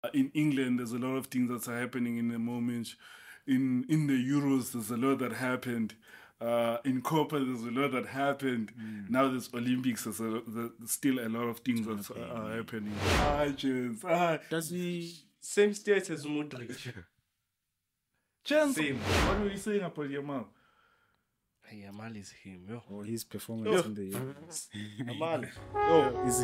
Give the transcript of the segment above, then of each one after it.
In England, there's a lot of things that are happening in the moment. In the Euros, there's a lot that happened. In Copa, there's a lot that happened. Now there's Olympics. There's still a lot of things that are happening. James. Does he? Same state as Modric. James, Same. what were you saying about Yamal? Hey, Yamal is him, yo. Or his performance in the Euros. Yamal. Yo. Is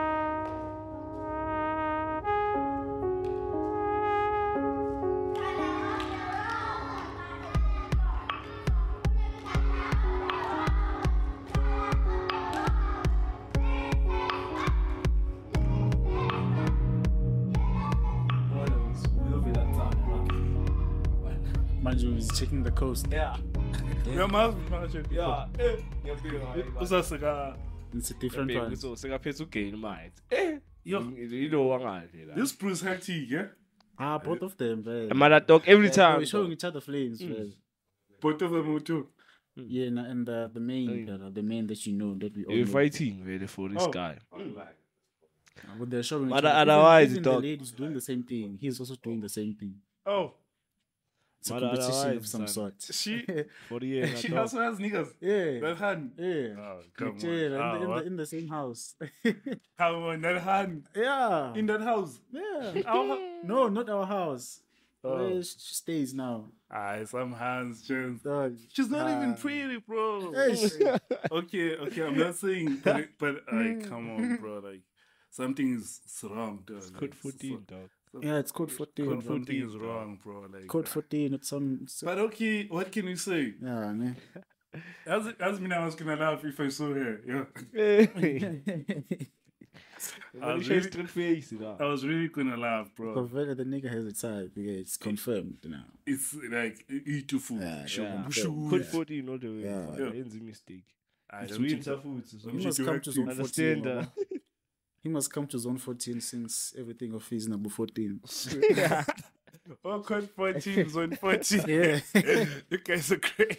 Manju is checking the coast. Yeah. Yamal, Yeah. Usaseka. It's a different one. So, sekaphethe ugain manje. Yo, Yilo wangale la. this Bruce hectic, yeah? Both of them, man. Amala talk every time. We're showing each other flames, man. Both of them too. Yeah, and the main that you know that we all You're know. fighting really for this guy. But they're showing each But other. otherwise, even dog. the lady's doing the same thing. He's also doing the same thing. Oh, It's a But competition of otherwise, some son. sort. she For the year. she also has niggas. Yeah. That hand. Yeah. Oh, come Yeah, on. in the same house. Come on, that hand Yeah. in that house. Yeah. Our, No, not our house. Oh. Where she stays now. some hands, James. Dog. She's not even pretty, bro. Hey, Okay, I'm not saying, but like, come on, bro. Like, something is wrong, dog. Code 14, dog. yeah, it's code 14. Code bro. 14 is wrong, bro. Like, Code 14. It's on. but okay, what can we say? Yeah, man. As me, I was gonna laugh if I saw her. Yeah, I was really, Straight face, I was really gonna laugh, bro. Converted, the nigga has a type. Yeah, it's confirmed now. It's like eat to food. Yeah, Code 14 all the way. Yeah. It's a mistake. I It's don't winter think- food. So He Don't must you come to zone 14. understand bro. that. He must come to zone 14 since everything of his number 14. Oh, code 14, zone 14. Yeah. You guys are great.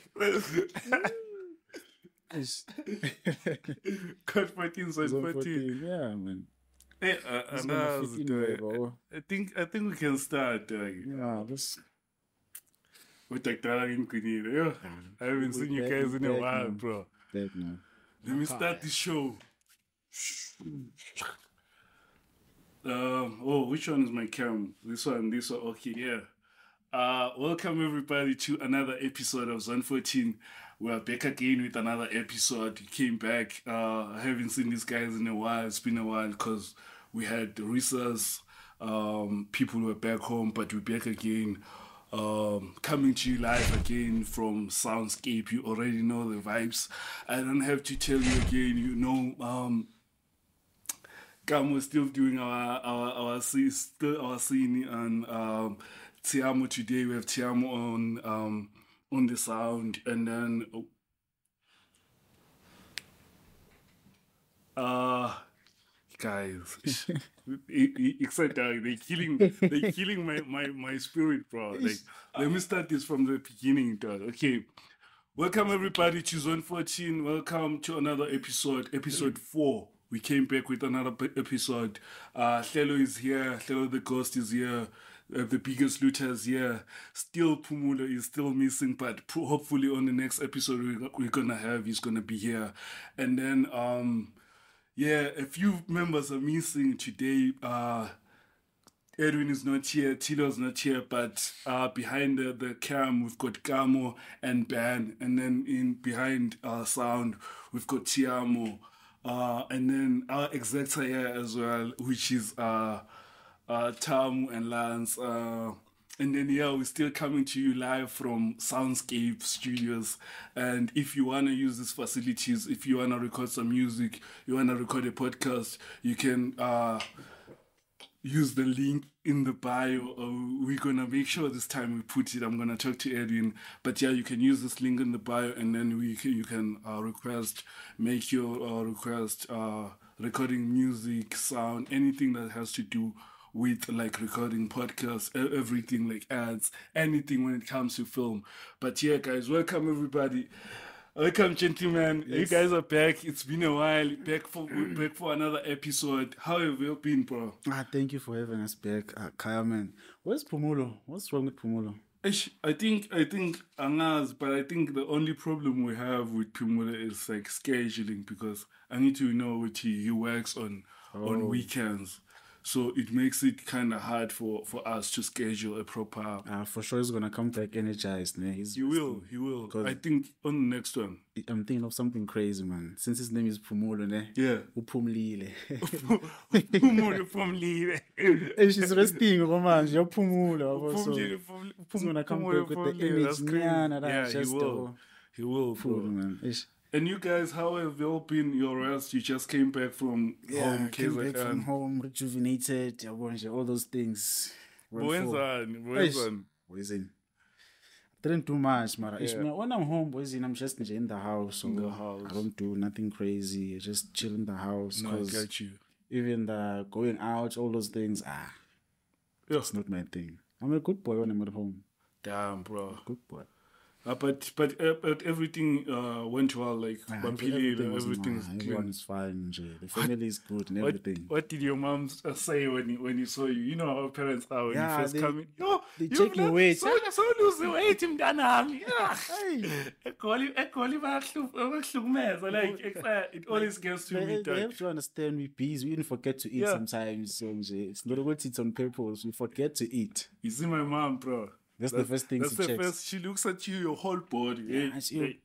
Code 14, zone Zone 14. 14. Yeah, man. Hey, It's and gonna that was fit in there, the, bro. I think we can start. Yeah, this. With the Darling Queen. Yeah. I haven't seen you guys in a back while, now. bro. That now. Let me start the show. Which one is my cam? This one. Okay, yeah. Welcome everybody to another episode of Zone 14. We're back again with another episode. We came back. I haven't seen these guys in a while. It's been a while because we had the recess. People were back home, but we're back again. Coming to you live again from Soundscape. You already know the vibes. I don't have to tell you again. You know, Gamo still doing our scene and Tiamo today. We have Tiamo on the sound, and then guys, except they're killing my spirit, bro. Like, let me start this from the beginning, dog. Okay. Welcome everybody to Zone 14. Welcome to another episode 4. We came back with another episode. Hlelo is here. Hlelo the Ghost is here. The biggest looter is here. Still Pumula is still missing, but hopefully on the next episode we're gonna have, he's gonna be here. And then a few members are missing today. Edwin is not here, Tilo's not here, but behind the cam we've got Gamo and Ben, and then behind sound we've got Tiamo, and then our execs are here as well, which is Tamu and Lance, and then we're still coming to you live from Soundscape Studios. And if you wanna use these facilities, if you wanna record some music, you wanna record a podcast, you can use the link in the bio. We're gonna make sure this time we put it. I'm gonna talk to Edwin, but yeah, you can use this link in the bio, and then you can make your request, recording music, sound, anything that has to do with like recording podcasts, everything like ads, anything when it comes to film. But yeah, guys, welcome everybody. Welcome, gentlemen. You guys are back. It's been a while. Back for another episode. How have you been, bro? Thank you for having us back, Kaya, man. Where's Pumulo? What's wrong with Pumulo? I think Angaz, but I think the only problem we have with Pumula is like scheduling, because I need to know what he works on weekends. So it makes it kind of hard for us to schedule a proper. For sure he's gonna come back energized, man. He will. I think on the next one. I'm thinking of something crazy, man. Since his name is Pumulo, ne? Yeah. Upumlile. Pumulo from Lille. And she's resting, man. You're Pumulo. He's gonna come back with the That's image. crazy. Yeah, He will, bro. man. And you guys, how have you all been your rest? You just came back from home, came back KZN. from home, rejuvenated, all those things. Boyzan. Didn't do much, Mara. When I'm home, I'm just in the house. So I don't do nothing crazy. I just chill in the house. No, I got you. Even the going out, all those things, it's not my thing. I'm a good boy when I'm at home. Damn, bro. Good boy. But everything went well. Like everything's everyone's fine. The family is good and everything. What did your mom say when you saw you? You know how parents are when you first come in. Yo, they check your weight. So lose the weight, mntanami. Like it always gets to me. They have to understand we're busy. We even forget to eat sometimes. So it's not about it's on purpose. We forget to eat. You see my mom, bro. That's the first thing she checks. She looks at you, your whole body. Hey.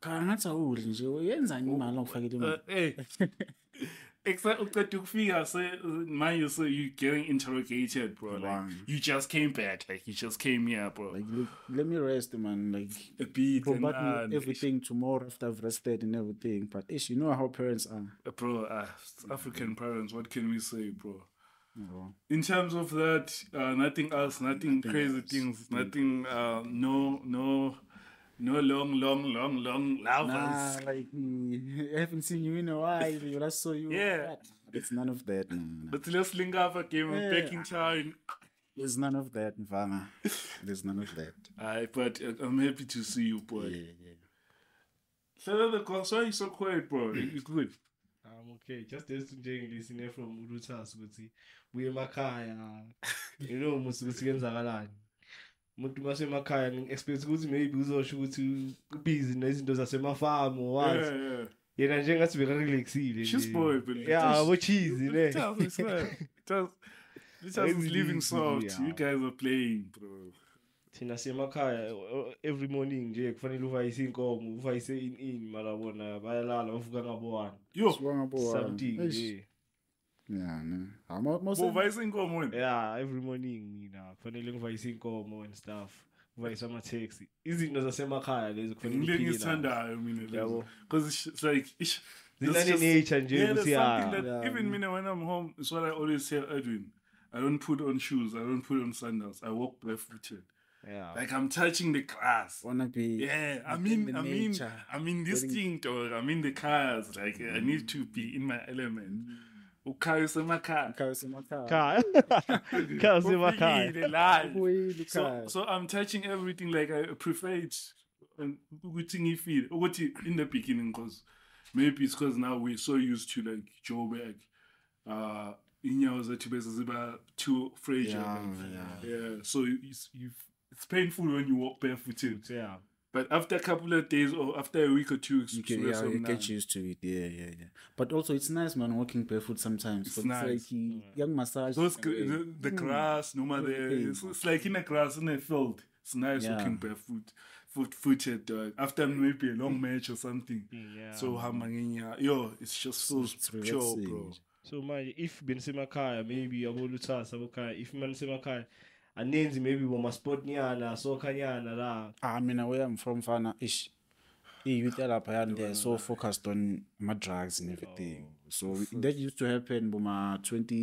So you getting interrogated, bro. Like, you just came back. Like, you just came here, bro. Like, look, let me rest, man. Like, a beat and everything tomorrow after I've rested and everything. But you know how parents are. Bro, African parents, what can we say, bro? In terms of that, nothing else, nothing crazy things, nothing, no long lovers. Nah, like, I haven't seen you in a while. I saw you. Yeah. It's none of that, man. But let's link up again, back in time. There's none of that, Mfana. There's none of that. But I'm happy to see you, boy. Yeah. So the concern is so quiet, bro. It's good. I'm okay. Just listening from Urutas ukuthi buye emakhaya. You know musu ukuthi kwenzakalani. Umuntu masemakhaya ngi-expect ukuthi maybe uzosho ukuthi busy nezinto zasemafarm or what. Yeah. Yena nje ngathi bekarelaxile. She's boy, but yeah, what cheese ne. This is living soft. You guys are playing, bro. Thina semakhaya every morning nje kufanele uvayise inkomo, uvayise in mara bona bayalala bavuka ngabo 1. Something nje. Yeah, no. Uvayise inkomo wena? Yeah, every morning mina kufanele ngivayise inkomo and stuff. Uvayise ama-taxi. Izinto zasemakhaya lezo kufanele ngile ngithandayo mina lezo. Because it's like nature nje ukuthi even mina when I'm home, it's what I always tell Edwin. I don't put on shoes, I don't put on sandals. I walk barefooted. Yeah. Like I'm touching the grass. Wanna be I'm in this thing, dog. I'm in the cars. Like I need to be in my element. So I'm touching everything. Like I prefer it in the beginning, because maybe it's because now we're so used to like Joburg. Too fragile. Yeah. So it's painful when you walk barefooted. Yeah. But after a couple of days or after a week or two, you get used to it. Yeah. But also, it's nice, man, walking barefoot sometimes. It's nice. Like young massage. The grass, no matter. It's like in a grass in a field. It's nice walking barefoot. Footed after maybe a long match or something. Yeah. So it's just so pure, bro. So man, if been semakhaya, maybe aboluthasa abokhaya. If man semakhaya, anenzi maybe boma sport nyana, soccer nyana la. I mean, where I'm from, Fana, youth they're so focused on my drugs and everything. So that used to happen boma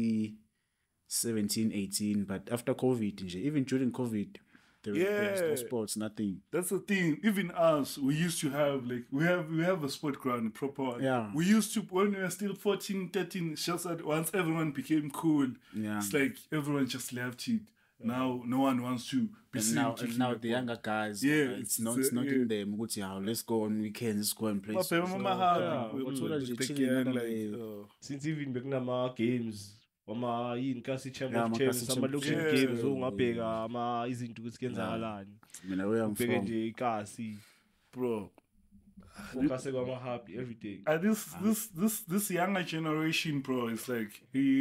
2017, 18, but after COVID, even during COVID, there was no sports, nothing. That's the thing. Even us, we used to have we have a sport ground proper. Yeah. We used to, when we were still 14, 13, just that once everyone became cool, it's like everyone just left it. Now no one wants to be And seen now, kicking and now the the ball. younger guys, Yeah, it's it's, not yeah. in them. Go to how let's go on weekends, let's go and play. Mabhema So, mahali, yeah, with- what's with- all with that the chilling gang, out like, on Since even bekunama-games yini kasi champ Yeah, of ama-kasi champs ama-location Champions. games Yeah. ongabheka izinto ukuthi kuyenzakalani the where I'm ubheke from. nje ikasi bro. focuse kwama-hobby everything This younger generation, bro, is like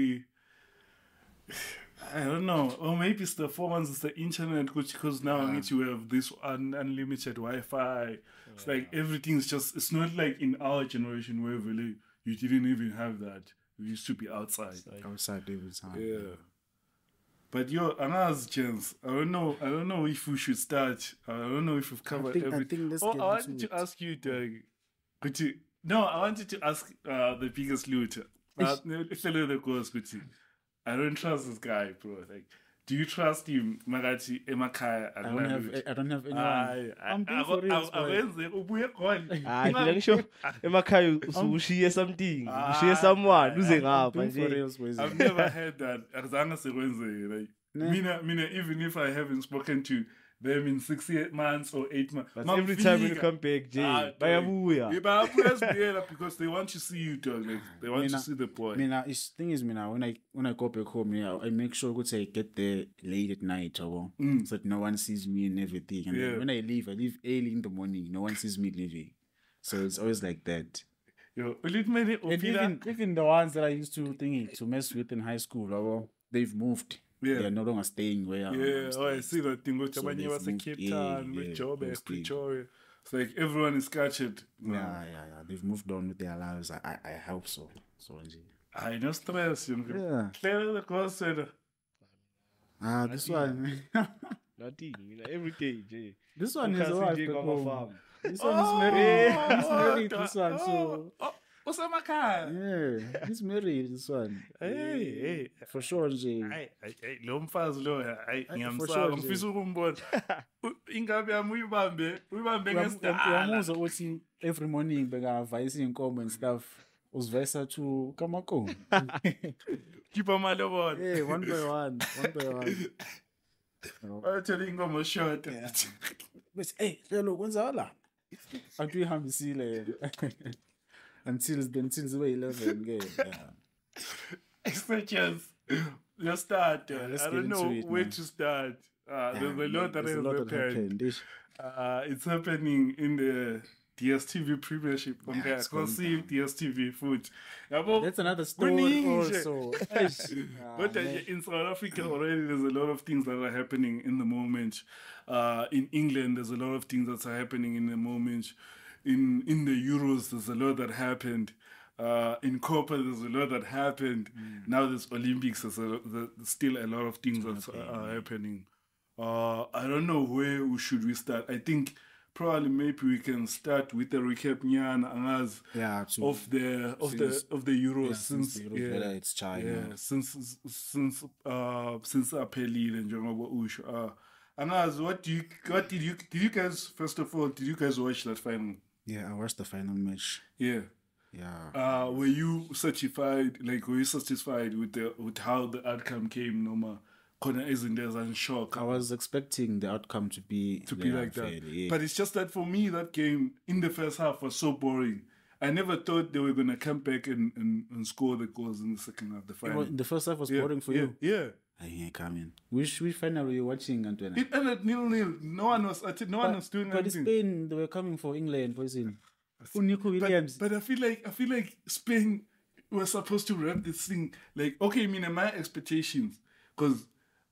I don't know, or maybe it's the phones, it's the internet, because now you have this unlimited Wi-Fi. It's like everything's just. It's not like in our generation where really you didn't even have that. We used to be outside. Outside every time. Yeah. But another chance. I don't know if we should start. I don't know if we've covered think everything. let's Oh, get I wanted into to ask you, I wanted to ask the biggest loot. I don't trust this guy, bro. Like, do you trust him, Magati Emakaya? I don't have anyone. I'm being for real, boy. hayi phela ngisho emakhaya ushiye something ushiye someone uze ngapha Being for nje real, boys. I've never heard that. Azange sekwenze, like, mina, even if I haven't spoken to them in 6 months or 8 months, but every time when you come back nje bayabuya bayabuya because they want to see you, dog. Like, they want to see the boy. Thing is, when I go back home, I make sure I get there late at night, so that no one sees me and everything. And then when I leave early in the morning. No one sees me leaving, so it's always like that. Yo, And even the ones that I used to mess with in high school, they've moved. Yeah. They are no longer staying where I'm I staying. see that thing. Which So when you was in they've Cape moved- Town, yeah, with yeah, Joburg, they've Pretoria. It's like everyone is captured. Yeah. They've moved on with their lives. I hope so. So, I no stress. yeah. Clear the concept. This one. nothing every day nje This one is Focus wife nje back kwama home. farm This one is married. He's married. This one, so What's up, my car? yeah, he's married. This one, Hey. for sure. Nje. Hey, lo mfazi lo, For ngiyamsaba, sure, ngifisa ukumbona. Ingabe yami uyibambe ngesidala. Uyamuzwa ukuthi every morning bekavayisa inkomo and stuff. Uzivayisa to Kamako. Khipha amalobolo. Hey, one by one. Wathela inkomo short. But hey, lelo kwenzala. Akuyihambisile yena. Until zibe 11 ke. Yeah. Extensions. Let's start. let's I get don't know into it, where man. to start. There's a lot that There's has a lot that happened. happened. It's happening in the DSTV Premiership. Okay, I it's can going see down. DSTV foot. Yabo, That's another story kuningi. also. But in South Africa already, there's a lot of things that are happening in the moment. In England, there's a lot of things that are happening in the moment. In the Euros, there's a lot that happened. In Copa, there's a lot that happened. Now there's Olympics, there's still a lot of things that are happening. I don't know where should we start. I think probably maybe we can start with the recap Nyana Yeah, absolutely. of the Euros Since the Euros, whether it's China. yeah, since aphelile njengoba usho. Angaz, did you guys, first of all, did you guys watch that final? Yeah, I watched the final match. Yeah. Yeah. Were you satisfied with how the outcome came? Noma Connor isn't there and shock. I was expecting the outcome to be like that. unfairly, yeah. But it's just that for me, that game in the first half was so boring. I never thought they were gonna come back and score the goals in the second half. The final. The first half was boring for you. Yeah. I ain't coming. Which final were you watching, Antoine? It ended 0-0. No one was doing But anything. Spain, they were coming for England, for instance. Nico Williams. But I feel like Spain was supposed to wrap this thing. Like, okay, my expectations, because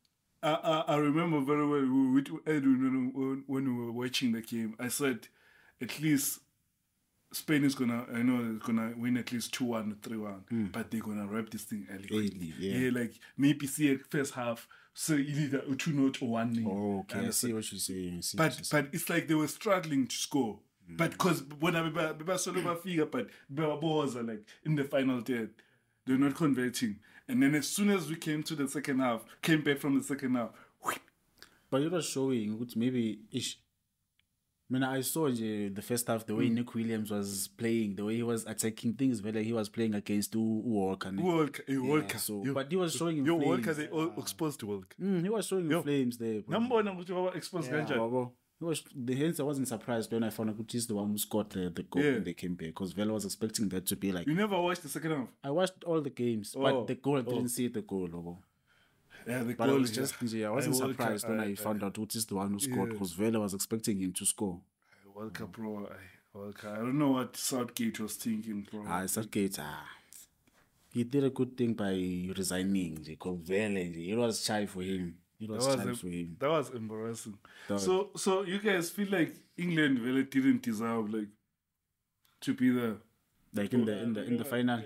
I remember very well with Edwin when we were watching the game. I said, at least Spain is gonna win at least 2-1 or 3-1, but they're gonna wrap this thing early. Yeah. Like maybe see it first half, so either 2-0 or 1-0. Oh, okay, I see what you're saying. But it's like they were struggling to score. But because when I figure, but balls are like in the final third, they're not converting. And then as soon as we came to the second half, came back from the second half. But it was showing which maybe mean, I saw the first half, the way Nick Williams was playing, the way he was attacking things, whether he was playing against Walker. Walker. So, but he was showing him Yo, flames. Walker, they all exposed to Walker. He was showing him flames there. Bro. Number exposed Ganja. Bro. Hence, I wasn't surprised when I found out he's the one who scored the goal when they came back, because Vela was expecting that to be like. You never watched the second half? I watched all the games, but the goal, I didn't see the goal. Bro. Yeah, the But goal I was just, I wasn't surprised when I found out is the one who scored, because Vela was expecting him to score. Walker, bro. Walker. I don't know what Southgate was thinking, bro. Southgate, he did a good thing by resigning. Because Vela, it was shy for him. That was embarrassing. So you guys feel like England really didn't deserve like to be there, like in the final.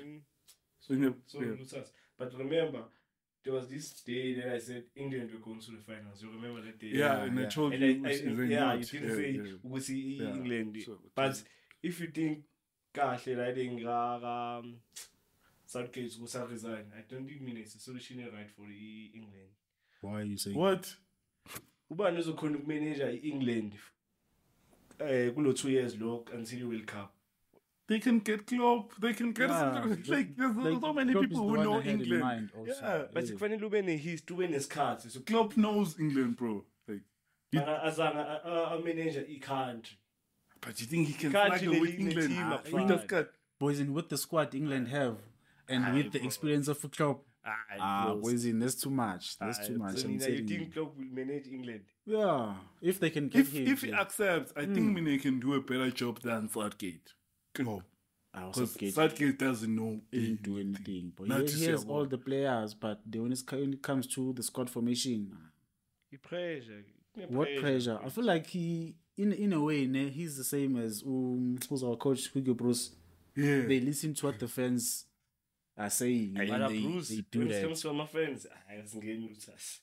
But remember, there was this day that I said England were going to the finals. You remember that day? Yeah, and I told you. You didn't say we see England. So, but if you think, gosh, I think Southgate will resign, I don't think it's a solution right for England. Why are you saying what? Ubani uzokhona ukumanager England kulo 2 years long until World Cup. They can get Klopp. They can get like there's so many Klopp people who know England. But kufanele ube nehistory, ube nesikhathi. So Klopp knows England, bro. Like, a manager country. but you think he can struggle with England? Boys, in with the squad England have, and with the experience of Klopp. Boys, that's too much. That's too much. So you think Klopp will manage England? Yeah, if they can get him. If he accepts, I think Mine can do a better job than Southgate. Because Southgate doesn't know do anything. But he has all the players, but when it comes to the squad formation, what pressure? I feel like he, in a way, he's the same as who's our coach, Hugo Bruce. Yeah, they listen to what the fans are saying, and they do that. Comes from my friends, I was getting Bruce.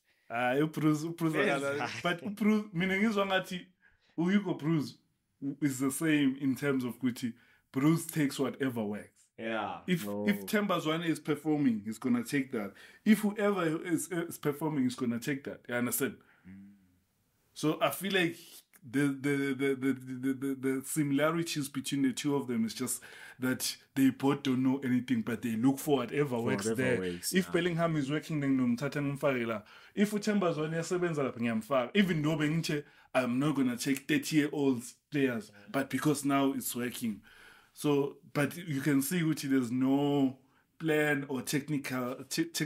But Bruce, meaning is one that Hugo Bruce is the same in terms of Gucci. Bruce takes whatever works. Yeah. If Tembazwane is performing, he's gonna take that. If whoever is performing is gonna take that. You understand? So I feel like the similarities between the two of them is just that they both don't know anything, but they look for whatever works there. If Bellingham is working, then if Tembazwane is even though I'm not gonna take 30-year-old players, but because now it's working. So, but you can see which there's no plan or tactical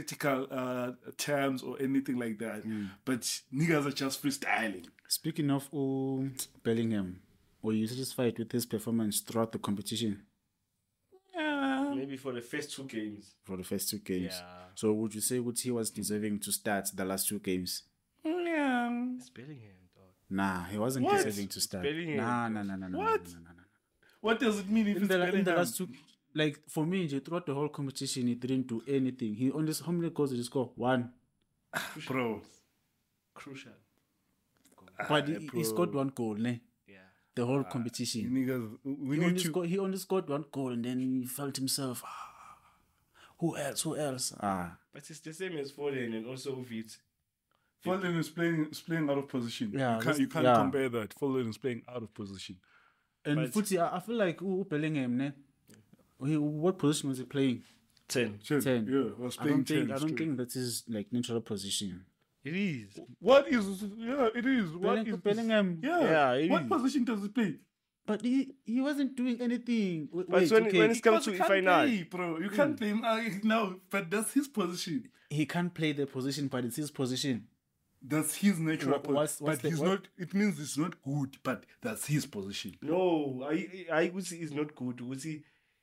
terms or anything like that. But niggas are just freestyling. Speaking of Bellingham, were you satisfied with his performance throughout the competition? Yeah. Maybe for the first 2 games. Yeah. So would you say he was deserving to start the last 2 games? Yeah. It's Bellingham, dog. Nah, he wasn't deserving to start. Bellingham. No. What? What does it mean if it's Bellingham? In the last 2, like for me, throughout the whole competition, he didn't do anything. He only, how many goals did he score? 1. Bro. Crucial. But he scored 1 goal, ne? Yeah. The whole competition. Niggas, he only scored 1 goal, and then he felt himself. Who else? But it's the same as Foden and also Vit. Foden is playing out of position. Yeah, you can't compare that. Foden is playing out of position. And Footy, I feel like Bellingham, ne? What position was he playing? 10. 10. Yeah, was playing 10. I don't think that is like neutral position. It is. What is? Yeah, it is. What is Bellingham? Yeah. What position does he play? But he wasn't doing anything. But when it comes to final, bro, you can't play him now. But that's his position. He can't play the position, but it's his position. That's his natural position. It means it's not good, but that's his position. No, I would say it's not good. Would see.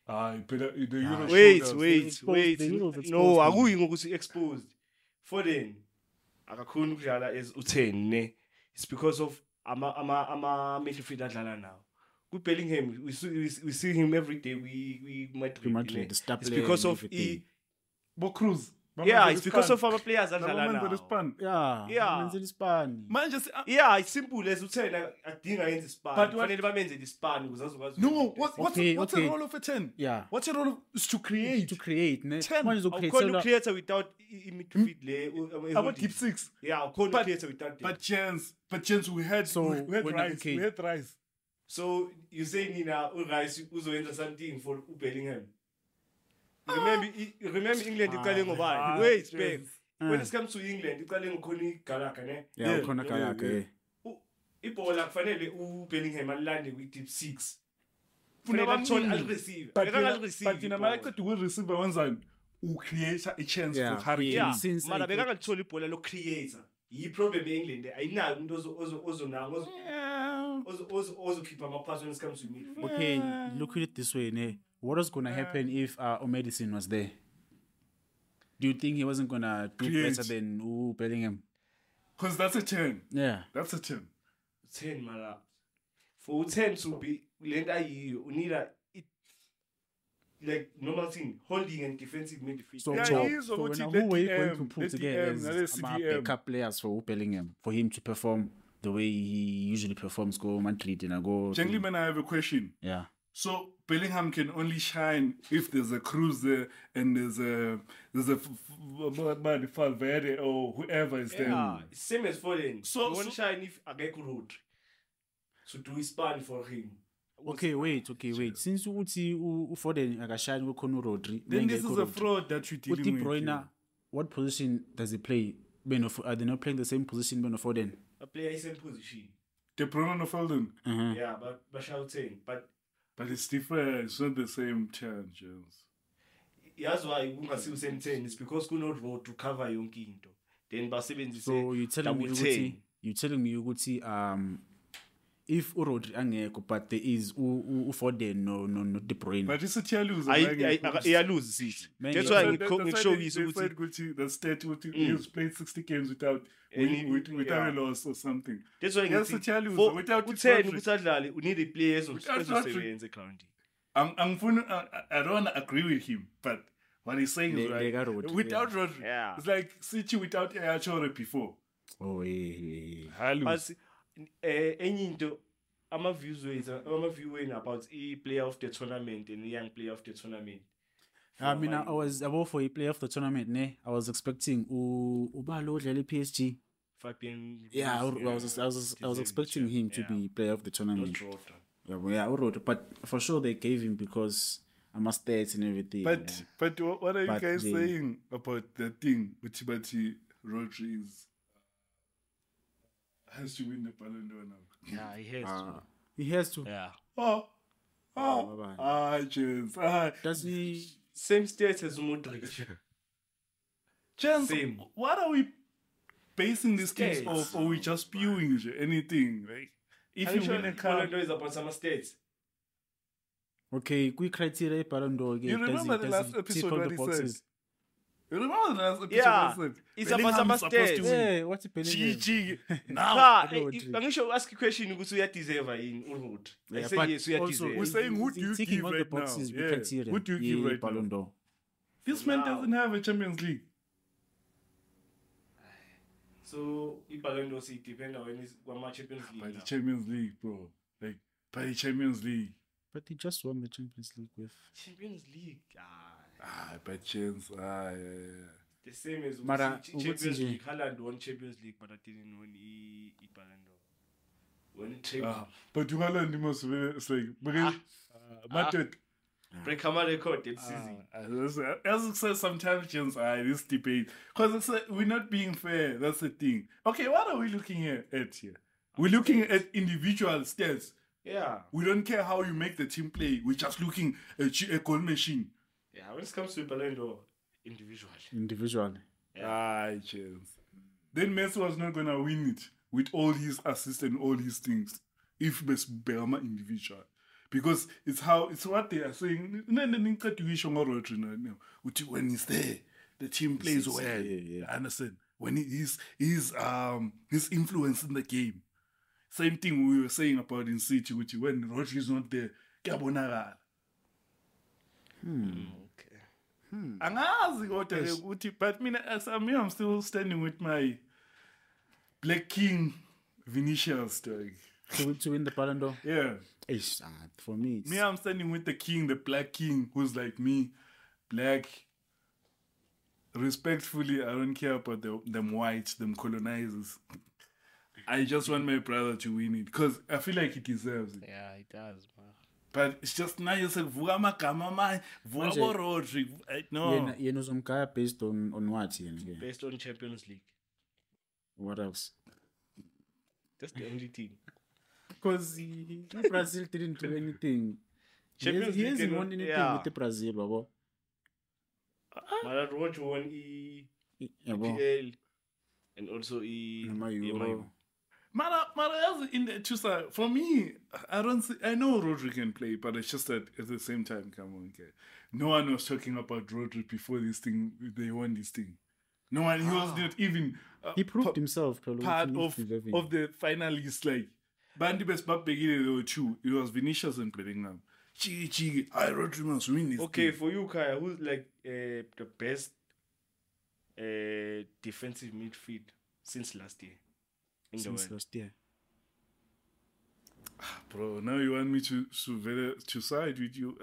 Wait. No, I will say exposed. Foden, akakhona ukudlala as u10 ne. It's because of ama midfielder adlala now. With Bellingham, we see him every day. We Madrid. It's because of Cruz. Yeah, it's because of our players adlala now. Yeah, it's simple as u10 adinga yenza ispan. Kufanele bamenze ispan ukuze azokwazi. No, what's the role of a 10? Yeah. What's the role is to create? To create, ne? 10. Ukhona creator without midfield le. About deep 6. Yeah, ukhona creator without. But chance we had Rice. So you say Nina Rice uzoyenza something for Bellingham. Remember England iqale ngobani? Wait, babe. When it comes to England, iqale ngokhona iGallagher ne. Yeah, ukhona Gallagher. Ibhola kufanele uBellingham alande with deep 6. Funeka Funeka bamningi. receive. But receive. yena mayaqeda ukureceive wenzani? Ucreate a chance Yeah, for Harry Yeah, Kane. since mara I- bekangalithola ibhola lo creator. Yiproblem eEngland ayinayo umuntu ozonanga ozokhipha ama-pass when it comes to midfield. Okay, look at it this way, ne? What was gonna happen if O'Madison was there? Do you think he wasn't gonna do Create. better than Bellingham? Because that's a 10. Yeah. That's a 10. 10 mara. For 10 to be lent ayiyo, you need a like normal thing, holding and defensive midfield. So, Yeah, so, he is so about when, the who were you going DM, to put the together DM, not as the ama CDM. backup players for Bellingham for him to perform the way he usually performs? Go Madrid and go. Gentlemen, I have a question. Yeah. So Bellingham can only shine if there's a Cruz there and there's a Valverde or whoever is there. Yeah, same as Foden. So- You won't so- shine if Ageko road. So do his span for him. Okay, wait. Since uthi Foden akashine kukhona Rodri. Then this is a fraud that you're With De dealing with. Bruyne, what position does he play? Are they not playing the same position? Ben Foden. A player is in position. De Bruyne or Foden. Yeah, but shouting. But But it's different. It's not the same chance, Jones. that's why ungasiwo same 10 is because kuno road to cover yonke into. Then basebenzise So you're telling me double ukuthi 10. if Rodri angekho, but there is Foden no De Bruyne. But it's a challenge. Iyalose sithi. Man, That's yeah. why So ngikushowisa ukuthi ukuthi the state he's played 60 games without without a loss or something. that's why Yes, ngithi uThiyaliuza, for without u10 Rodri. ukuthi adlale you need a player Without ezosebenza ground. I don't agree with him, but what he's saying is right. Lega Rodri, Without Rodri, Yeah. it's like City without Ayachore before. Oh, yeah. But enye into ama-views wenu about i-player of the tournament and the young player of the tournament. I mean, I was about for a player of the tournament, ne? I was expecting Ubalo Dlele PSG. Fabian. Yeah, I was expecting him to be player of the tournament. Yeah, but for sure they gave him because I'm a stats and everything. But what are you But guys the- saying about the thing with Tibati Rodri has to win the Ballon d'Or now? Yeah, he has to. He has to. Yeah. James. Does he? Same stats as Modric. James, Same. what are we basing these things Stats. off? Or we just spewing anything? Right? If you win a cup, is about some stats. Okay, quick criteria Ballon d'Or. You remember the last episode what he said? You remember the last episode Yeah, what he said? it's Bellingham about is some supposed to stats. win. Yeah, what's Bellingham? GG. Now, Cha, Rodri. angisho ask a question ukuthi uyadeserve yini uRoad. I Yeah, say but yes we're uyadeserve. saying, who do you ticking give all the right now? boxes with Yeah. criteria. Who do you give Yeah, right Ballon now? d'Or. This man Now. doesn't have a Champions League. So iBallon d'Or si depend on when is Champions By League. the now. Champions League, bro. Like, by the Champions League. But he just won the Champions League with. Champions League. By chance. Yeah. The same as Mara, Champions ukuthi nje- League. Haaland won Champions League but I didn't win iBallon d'Or. When Champions But you Haaland must be, it's like, because, Madrid. break my record that season. As it says sometimes, James, this debate, because we're not being fair. That's the thing. Okay, what are we looking at here? We're looking at individual stats. Yeah. We don't care how you make the team play. We're just looking at a goal machine. Yeah, when it comes to Ballon d'Or, individually. Individually. James. Then Messi was not gonna win it with all his assists and all his things if Belma individual. Because it's what they are saying. When he's there, the team plays well. yeah. Understand? When he's influence in the game. Same thing we were saying about in City, which when Rodri is not there, kuyabonakala. Okay. Angazi kodwa ukuthi but mina I'm still standing with my Black King Vinicius dog. To win the Ballon d'Or. Yeah. For me, it's, Me, I'm standing with the king, the Black King, who's like me, black. Respectfully, I don't care about them whites, them colonizers. I just want my brother to win it because I feel like he deserves it. Yeah, it does, man. But it's just now you're like, vuka magama man, vuka Manje- bo Rodri. No. Yena uzomgaya based on what yena? Based on Champions League. What else? That's the only thing. Because Brazil didn't do anything. Champions He League hasn't and won anything yeah. with the Brazil, babo. But Roach won Yabo. EPL and also Nama Euro. Mara else in the Chusa, for me, I don't see, I know Rodri can play, but it's just that at the same time, come on, okay. No one was talking about Rodri before this thing, they won this thing. No one, he was not even He proved himself. part of the finalists, like, Bandi Best Babegile, there were two. It was Vinicius and Bellingham. Chigi, I Rodri must win this Okay, thing. for you, Kaya, who's like the best defensive midfield since last year in the Since world? last year. Bro, now you want me to side with you.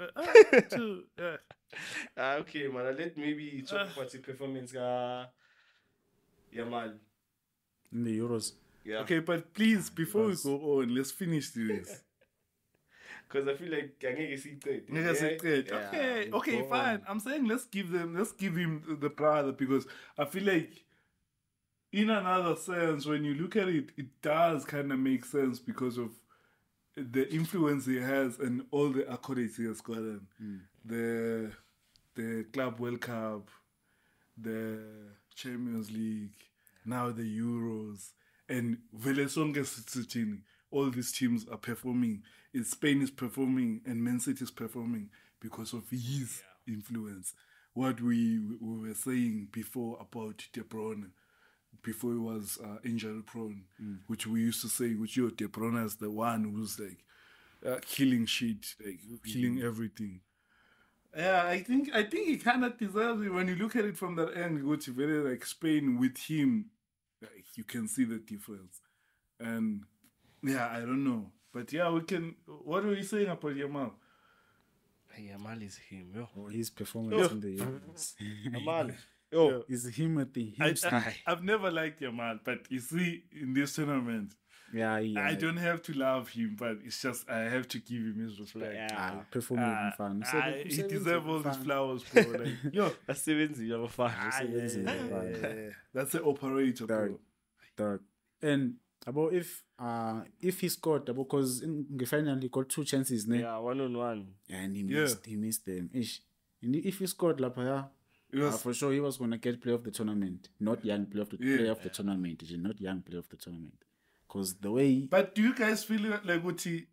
Okay, man. Let maybe talk about the performance. Yamal. In the Euros. Yeah. Okay, but please, before we go on, let's finish this. Because I feel like I see it. Nigga said great. Okay, fine. I'm saying let's give him the brother because I feel like in another sense, when you look at it, it does kind of make sense because of the influence he has and all the accolades he has gotten. The Club World Cup, the Champions League, now the Euros, and Velesonga City. All these teams are performing. Spain is performing and Man City is performing because of his influence. What we were saying before about De Bruyne, before he was injury prone, which we used to say, which De Bruyne is the one who's like killing shit, like killing everything. Yeah, I think he kind of deserves it when you look at it from that end. Which very like Spain with him, like, you can see the difference, and. Yeah, I don't know. But yeah, we can. What were you saying about Yamal? Yamal is him, yo. Or his performance in the Euros. Yamal. Yo. Is him at the I've never liked Yamal, but you see, in this tournament, yeah, I don't have to love him, but it's just I have to give him his respect. Yeah. Performing fun. He deserves all these flowers, bro. Like, yo, That's 70, you're fine. that's the operator, bro. Dark. And about if he scored, because in the final he got 2 chances, ne? Yeah, 1-on-1. And he missed them. Ish. And if he scored, for sure he was gonna get player of the tournament, not young player of the player of the tournament, not young player of the tournament. Because the way. But do you guys feel like Uti,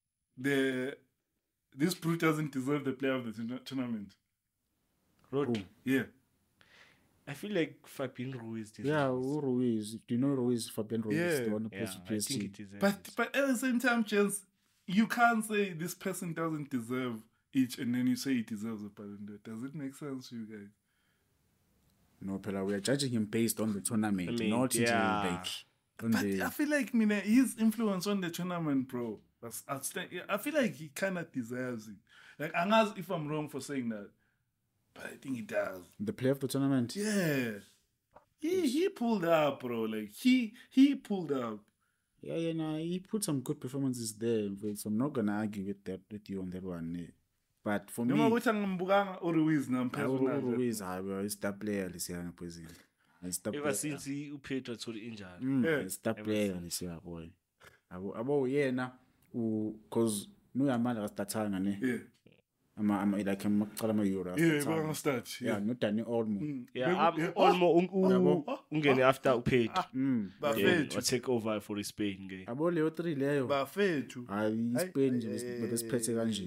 this brute doesn't deserve the player of the tournament? Rod. Yeah. I feel like Fabian Ruiz deserves Yeah, Ruiz. Do you know Ruiz? Fabian Ruiz, Yeah. the one who plays I for think PSG. it is. But at the same time, Chance, you can't say this person doesn't deserve each and then you say he deserves a Ballon d'Or. Does it make sense to you guys? No, Pella, we are judging him based on the tournament, not yeah. on But the. I feel like his influence on the tournament, bro, that's outstanding. I feel like he kind of deserves it. Like, unless if I'm wrong for saying that, but I think he does. The player of the tournament. Yeah, he pulled up, bro. Like he pulled up. Yeah, nah, he put some good performances there. So I'm not gonna argue with you on that one. Eh. But for me, Ruiz now, Ruiz, is that player. Let's see, Ever since he Pedro to the injury. It's that player. Let's see, boy. Abo yeah, now, cause no Yamal was that time, ne. Yeah. I'm like I'm Euro. Yeah, we're gonna start. Yeah, not Danny Olmo. Yeah, I'm almost ungene after Pedro. Bafethu. Or take over for Spain game. Abo Leo 3 leyo. Bafethu. Spain nje besiphethe kanje.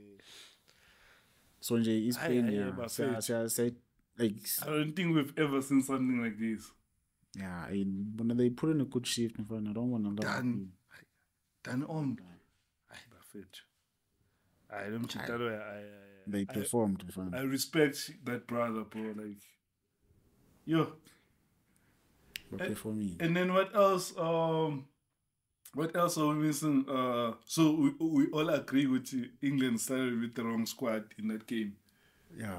So nje Spain yeah. Said like I don't think we've ever seen something like this. yeah, when they put in a good shift, I don't want to Dan on. Bafethu. I don't think that way. They performed. I respect that brother, bro. Like, yo. For me. And then what else? What else are we missing? So we all agree with you. England started with the wrong squad in that game. Yeah.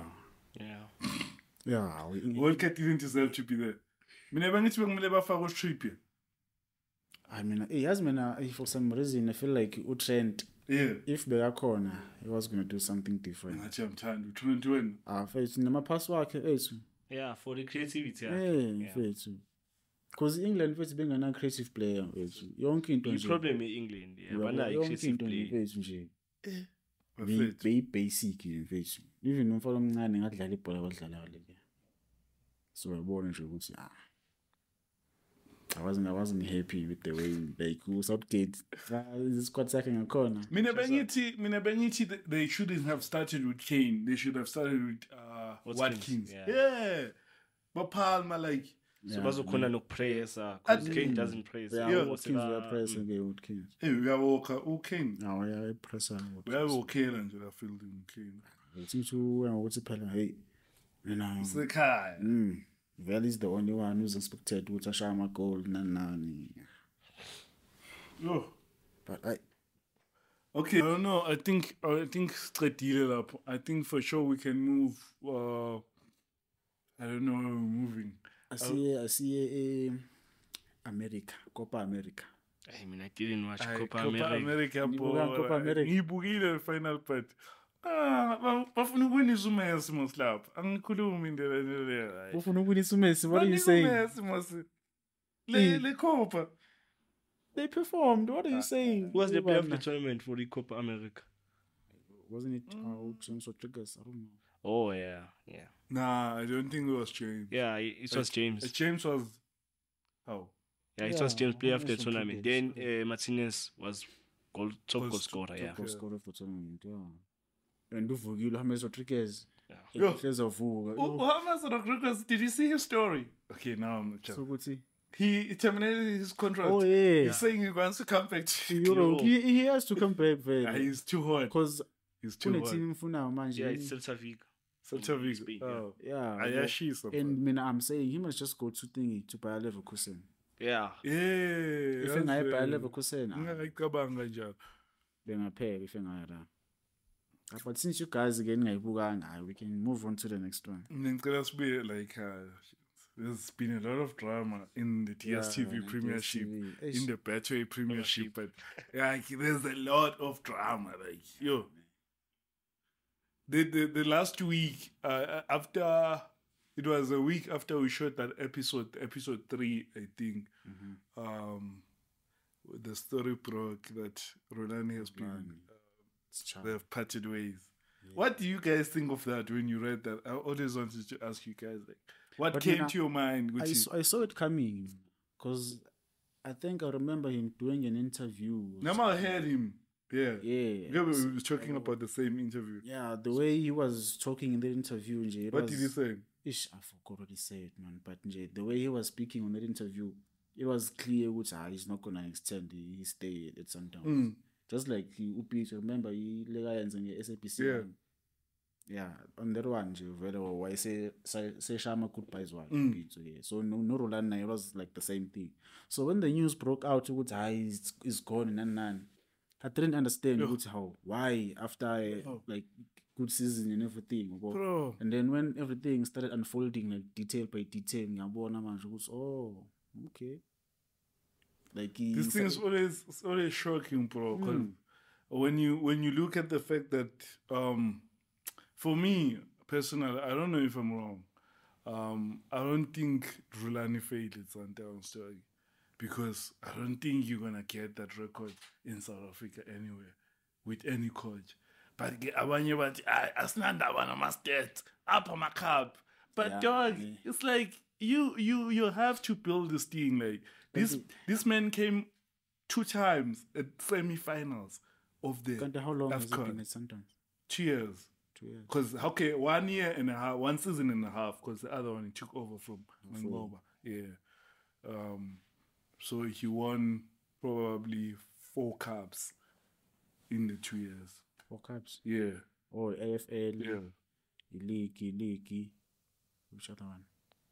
World Cup didn't deserve to be there. Mina bangithi bengimele bafake uStrippier. I mean, yazi mina for some reason I feel like uTrent, Yeah. if bekakhona, he was gonna do something different. Ngathi yamthanda u-21. Mfethu namaphasi wakhe ethu. Yeah, for the creativity. Mfethu. Because England mfethu bengena creative player mfethu. Yonke into The nje. problem in England, yeah, Uyabo, banayo yonke creative into play. mfethu nje. Bafethu. Basic mfethu. Even umfana omncane ngadlala ibhola abadlala leli. So uyabona nje ukuthi I wasn't happy with the way like Southgate squad sakhe ngakhona. Mina bengithi they shouldn't have started with Kane. They should have started with Watkins. Yeah. But Palmer like So bazokhona nokupressa because Kane doesn't press. Watkins uyapressa ke Watkins. uyawokha uKane. Uyapressa. Uyawokhela nje la fielding Kane. Ukuthi ukuthi phela hey mina Sekhaya. Vele is the only one who's expected ukuthi ashaya ama-goal nani. Oh. But Okay, I don't know. I think Stradile lapho. I think for sure we can move. I don't know where we're moving. I see America, Copa America. I mean, I didn't watch Copa Copa America. America. Copa America. Ngibukile the final part. Bafuna ukwinisa uMessi mos lapho. Angikhulumi indlela leyo. Ufuna ukwinisa uMessi, what are you saying? uMessi mos. Le Copa. They performed. What are you saying? Who was the player of the tournament for the Copa America? Wasn't it James Rodriguez? I don't know. Oh, yeah. Nah, I don't think it was James. Yeah, it was James. James was how? Yeah, it was James player of the James tournament. Then Martinez was top goal scorer, yeah. Top goal scorer of the tournament, yeah. And uvukile James Rodriguez. Yo. James Rodriguez, did you see his story? Okay, now I'm So good. He terminated his contract. Oh yeah. He's saying he wants to come back to Europe. He has to come back, man. He's too hot. Because he's too hot. team mfunayo manje. Yeah, it's Celta Vigo. Celta Vigo. Spain, Oh. Yeah. Ayashi And I'm saying he must just go to Bayer Leverkusen. Yeah. Yeah. If engaye Bayer Leverkusen, ngiyacabanga njalo. Bengapheka if engayara. But since you guys again ngayibukanga, we can move on to the next one. Ngicela sibe like there's been a lot of drama in the DStv Premiership, DStv. in the Betway Premiership, but like there's a lot of drama. Like the last week after it was a week after we shot that episode 3, I think. The story broke that Rolani has been they've parted ways. Yeah. What do you guys think of that when you read that? I always wanted to ask you guys, like, what came to your mind? I saw it coming because I think I remember him doing an interview. I heard him. Yeah. Yeah. We were talking about the same interview. Yeah, the way he was talking in the interview. What did he say? I forgot what he said, man. But the way he was speaking on that interview, it was clear that he's not going to extend his stay at Sundowns. Just like Upi, remember he legayenza nge-SABC. Yeah. Yeah, on that one nje vele why say shama goodbyes one. So no Rolanda, it was like the same thing. So when the news broke out ukuthi is gone and I didn't understand why after like good season and everything. Bro. And then when everything started unfolding like detail by detail, ngiyabona manje ukuthi okay. Like this thing is always shocking, bro. Because when you look at the fact that for me personally, I don't know if I'm wrong. I don't think Rulani failed at Sundowns story because I don't think you're gonna get that record in South Africa anywhere with any coach. But abanye bathi asinanda bana ma-stats apha ma-cup. But dog, it's like you have to build this thing. Like this man came 2 times at semi-finals of the how long has it AFCON. been at Sundowns? 2 years. 2 years. Because 1 year and a half, 1 season and a half, because the other one he took over from Mangoba. Yeah. So he won probably 4 cups in the 2 years. 4 cups? Yeah. Oh, AFL. Yeah. League. Which other one?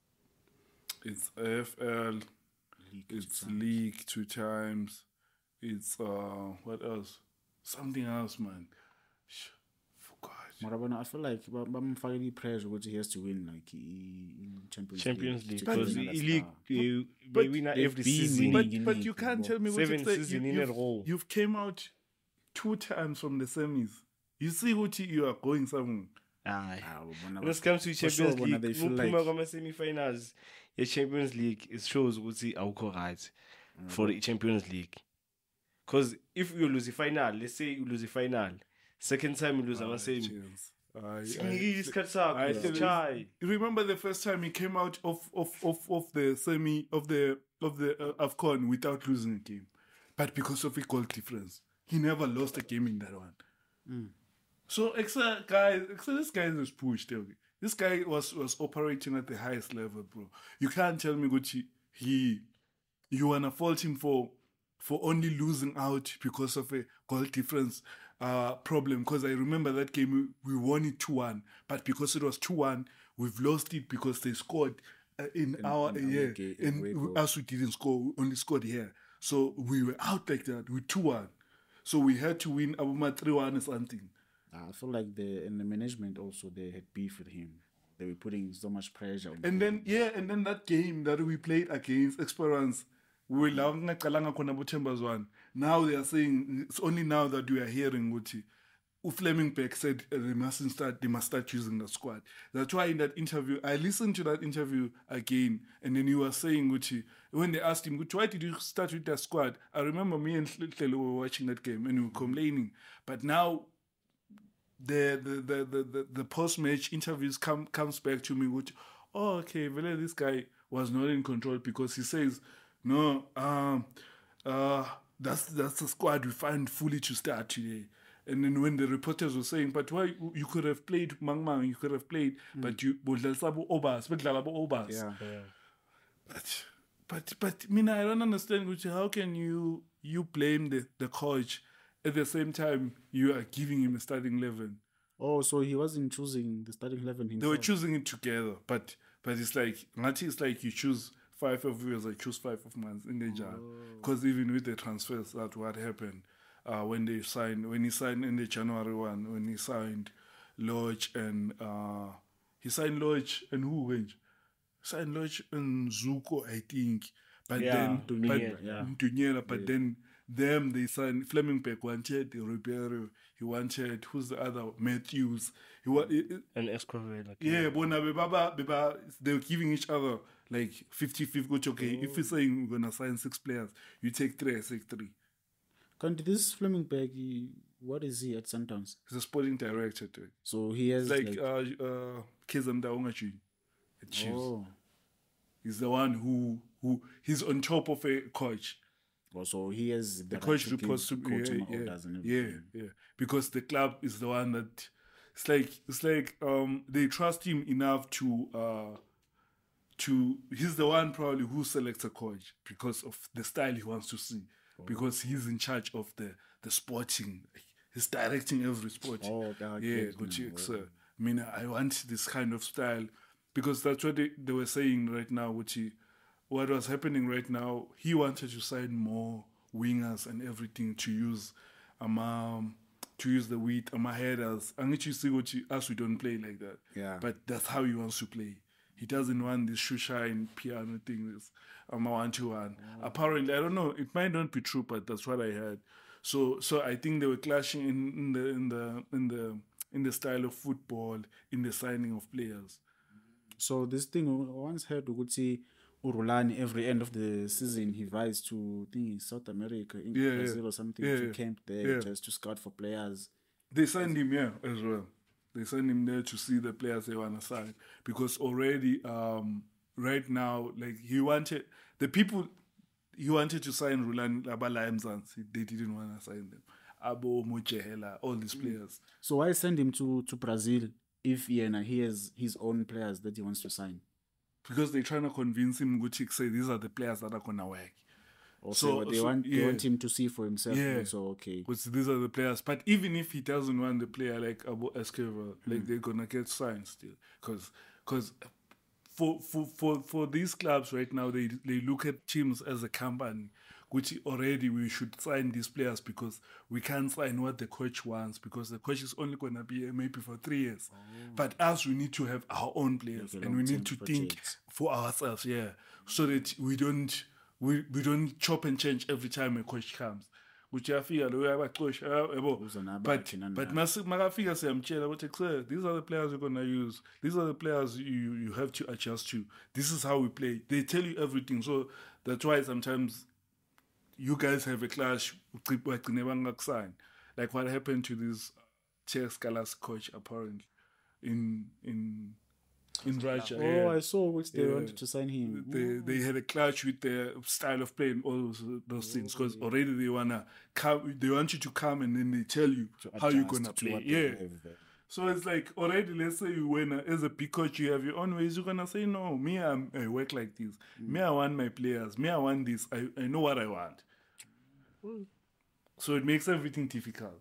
It's AFL. It's League 2 times. It's what else? Something else, man. Forgot. Marabona, I feel like I'm finally pressure what he has to win like in Champions League to because be the another league star. they win they've every been season. winning. But you can't tell me what 7 season in a row. you've came out 2 times from the semis. You see what you are going somewhere. Aye. Bona When it comes to for Champions bona, they League, feel uphuma like kwama-semi-finals ye-Champions League, it shows ukuthi awukho right for the Champions League. Because if you lose the final, let's say you lose the final, second time you lose ama-semi. Chai. Remember the first time he came out of the semi of the AFCON without losing a game, but because of a goal difference, he never lost a game in that one. So this guy is pushed. Okay? This guy was operating at the highest level, bro. You can't tell me Gucci you wanna fault him for only losing out because of a goal difference problem. Because I remember that game we won it 2-1, but because it was 2-1, we've lost it because they scored in our game, and us we didn't score, we only scored here. So we were out like that with 2-1. So we had to win Abuma 3-1 or something. I feel like in the management also they had beef with him. They were putting so much pressure on And him. then that game that we played against Experience, we were now they are saying it's only now that we are hearing Gucci. Fleming Beck said they must start using the squad. That's why in that interview, I listened to that interview again, and then he was saying, Gucci, when they asked him, Gucci, why did you start with the squad? I remember me and Hlelo were watching that game and we were complaining. But now the post-match interviews comes back to me, which, oh, okay, well, this guy was not in control because he says, no, that's the squad we find fully to start today. And then when the reporters were saying, but why you could have played Mang, you could have played, but you obas. Yeah. But Mina, I don't understand, Gucci, how can you blame the coach at the same time you are giving him a starting 11? Oh, so he wasn't choosing the starting 11 himself. They were choosing it together, but it's like you choose 5 of yours, I choose 5 of mine in the jar. Because even with the transfers, that's what happened. When he signed in the January one, when he signed Lodge and he signed Lodge and who went? Signed Lodge and Zuko, I think. But then Dunyela, but then they signed Fleming Beck wanted Ribeiro, he wanted who's the other? Matthews. And Escobar. Like, yeah, Baba, they were giving each other like 50-50. Okay, if we're saying we're gonna sign 6 players, you take 3, I take 3. Can't this Fleming Beck, what is he at Sundowns? He's a sporting director too. So he has like Kizam Daungachi at Chiefs. Oh. He's the one who he's on top of a coach. Oh, so he has the coach reports to me. Because the club is the one that it's like they trust him enough to he's the one probably who selects a coach because of the style he wants to see. Because he's in charge of the sporting. He's directing every sport. Oh, God. Yeah, good check, sir. I mean, I want this kind of style because that's what they were saying right now, what was happening right now. He wanted to sign more wingers and everything to use the width, headers. And you see us, we don't play like that. Yeah. But that's how he wants to play. He doesn't want this shoe shine piano thing. This 1-to-1. Apparently, I don't know. It might not be true, but that's what I heard. So I think they were clashing in the style of football, in the signing of players. So this thing, I once heard we could see Urulani every end of the season he flies to South America, in Brazil or something, to camp there just to scout for players. They signed him here as well. They send him there to see the players they want to sign because already, right now, like he wanted to sign Rulani Abala Mzansi. They didn't want to sign them. Abo Mochehela, all these players. So why send him to Brazil if he has his own players that he wants to sign? Because they're trying to convince him, Gucci, say these are the players that are gonna work. Also, they want him to see for himself. Yeah. So okay. Because these are the players. But even if he doesn't want the player like Abu Escobar, like they're gonna get signed still. Because for these clubs right now, they look at teams as a company, which already we should sign these players because we can't sign what the coach wants because the coach is only gonna be here maybe for 3 years. But us, we need to have our own players Like a and we need long-term to think project. for ourselves, so that we don't chop and change every time a coach comes. Which I feel but makafika siyamtshela ukuthi "Sir, these are the players you're gonna use. These are the players you have to adjust to. This is how we play." They tell you everything. So that's why sometimes you guys have a clash. Like what happened to this Czech Skalas coach apparently in Russia. Oh, I saw which they wanted to sign him. They had a clash with their style of playing, all those things, because already they want you to come and then they tell you how you're gonna Adjust to play. what they Yeah. have there. So it's like already, let's say you win as a big coach, you have your own ways. You're gonna say, no, me, I work like this. Me, I want my players. Me, I want this. I know what I want. So it makes everything difficult.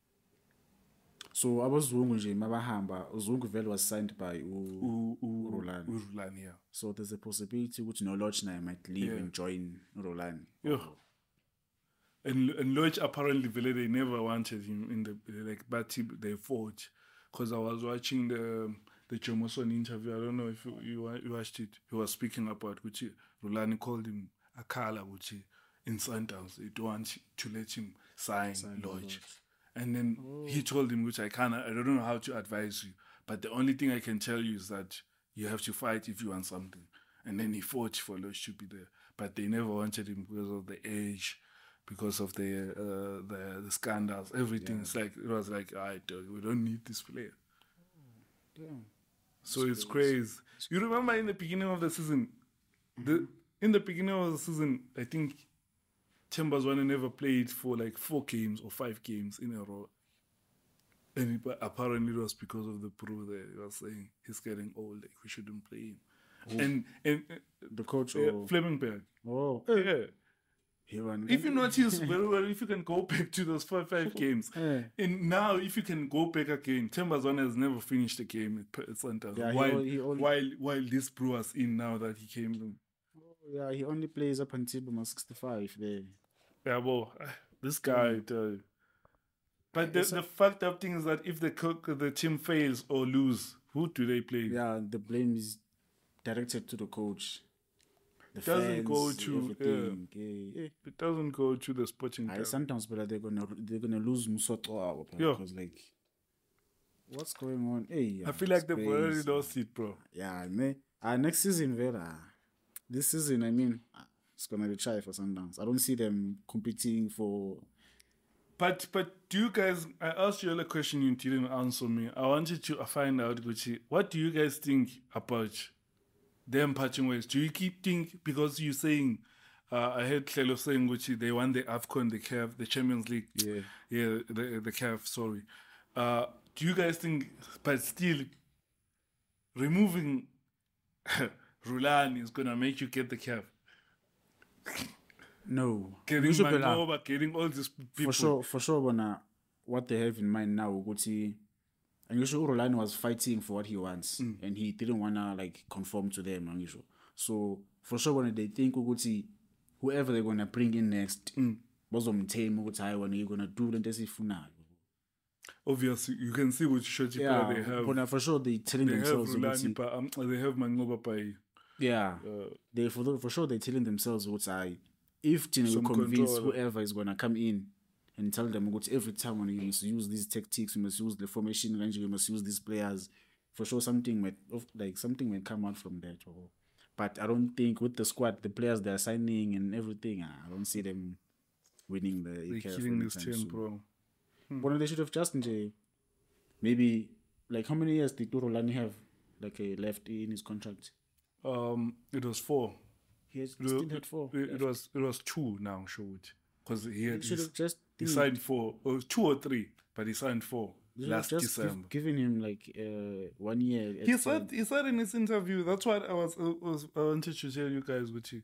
So abazungu nje mabahamba uzungu vele was signed by Rulani. Urulani, yeah. So there's a possibility which Nolochna might leave and join Rulani. Yeah. And Lodge apparently they never wanted him in the but they fought. Because I was watching the Jomoson interview. I don't know if you watched it. He was speaking about which Rulani called him Akala, which in Sundowns they don't want to let him sign Lodge. And then he told him, which I don't know how to advise you, but the only thing I can tell you is that you have to fight if you want something. And then he fought for Lodge to be there, but they never wanted him because of the age, because of the scandals, everything. It's like it was like, all right, we don't need this player. So it's crazy. You remember in the beginning of the season, in the beginning of the season, I think Chambers never played for like 4 games or 5 games in a row. And apparently it was because of the pro there. He was saying he's getting old, like we shouldn't play him. And The coach Flemingberg. Oh, Yeah. he won. If you notice very well, if you can go back to those 5 games, and now if you can go back again, Chambers has never finished a game at Santa. Yeah, while this brew was in now that he came in. Yeah, he only plays up until 65 there. Yeah, well, this guy. But the fucked up thing is that if the team fails or lose, who do they play? Yeah, the blame is directed to the coach. The doesn't fans, go to it doesn't go to the sporting club. Sometimes, but they're gonna lose Musoto because like, what's going on? Hey, I feel like they've already lost it, bro. Yeah, next season, Vera. This season, I mean, it's gonna be try for Sundowns. I don't see them competing for. But do you guys? I asked you a question, you didn't answer me. I wanted to find out, Gucci, what do you guys think about them patching ways? Do you keep think because you're saying? I heard Tlelo saying, Gucci, they won the AFCON, the CAF, the Champions League. Yeah, the CAF. Sorry. Do you guys think? But still, removing Rulani is gonna make you get the CAF. No. Getting Mangoba, getting all these people. For sure, what they have in mind now, Gucci, and you sure Rulani was fighting for what he wants, and he didn't wanna like conform to them, and so for sure when they think Gucci, whoever they're gonna bring in next, was on team when you're gonna do the Obviously, you can see which shorty player they have. But for sure they telling themselves Rulani, they have Mangoba by. Yeah, they for sure they're telling themselves if you convince whoever is gonna come in and tell them every time when you must use these tactics, you must use the formation range, you must use these players. For sure, something might come out from that. But I don't think with the squad, the players they're signing and everything, I don't see them winning the. They're killing this team, bro. But they should have just maybe like how many years did Rulani have left in his contract? It was 4. He still had 4. It was 2 now, showed because he signed 4 or 2 or 3, but he signed 4 last December. Giving him 1 year. He said in his interview. That's what I wanted to tell you guys, Gucci.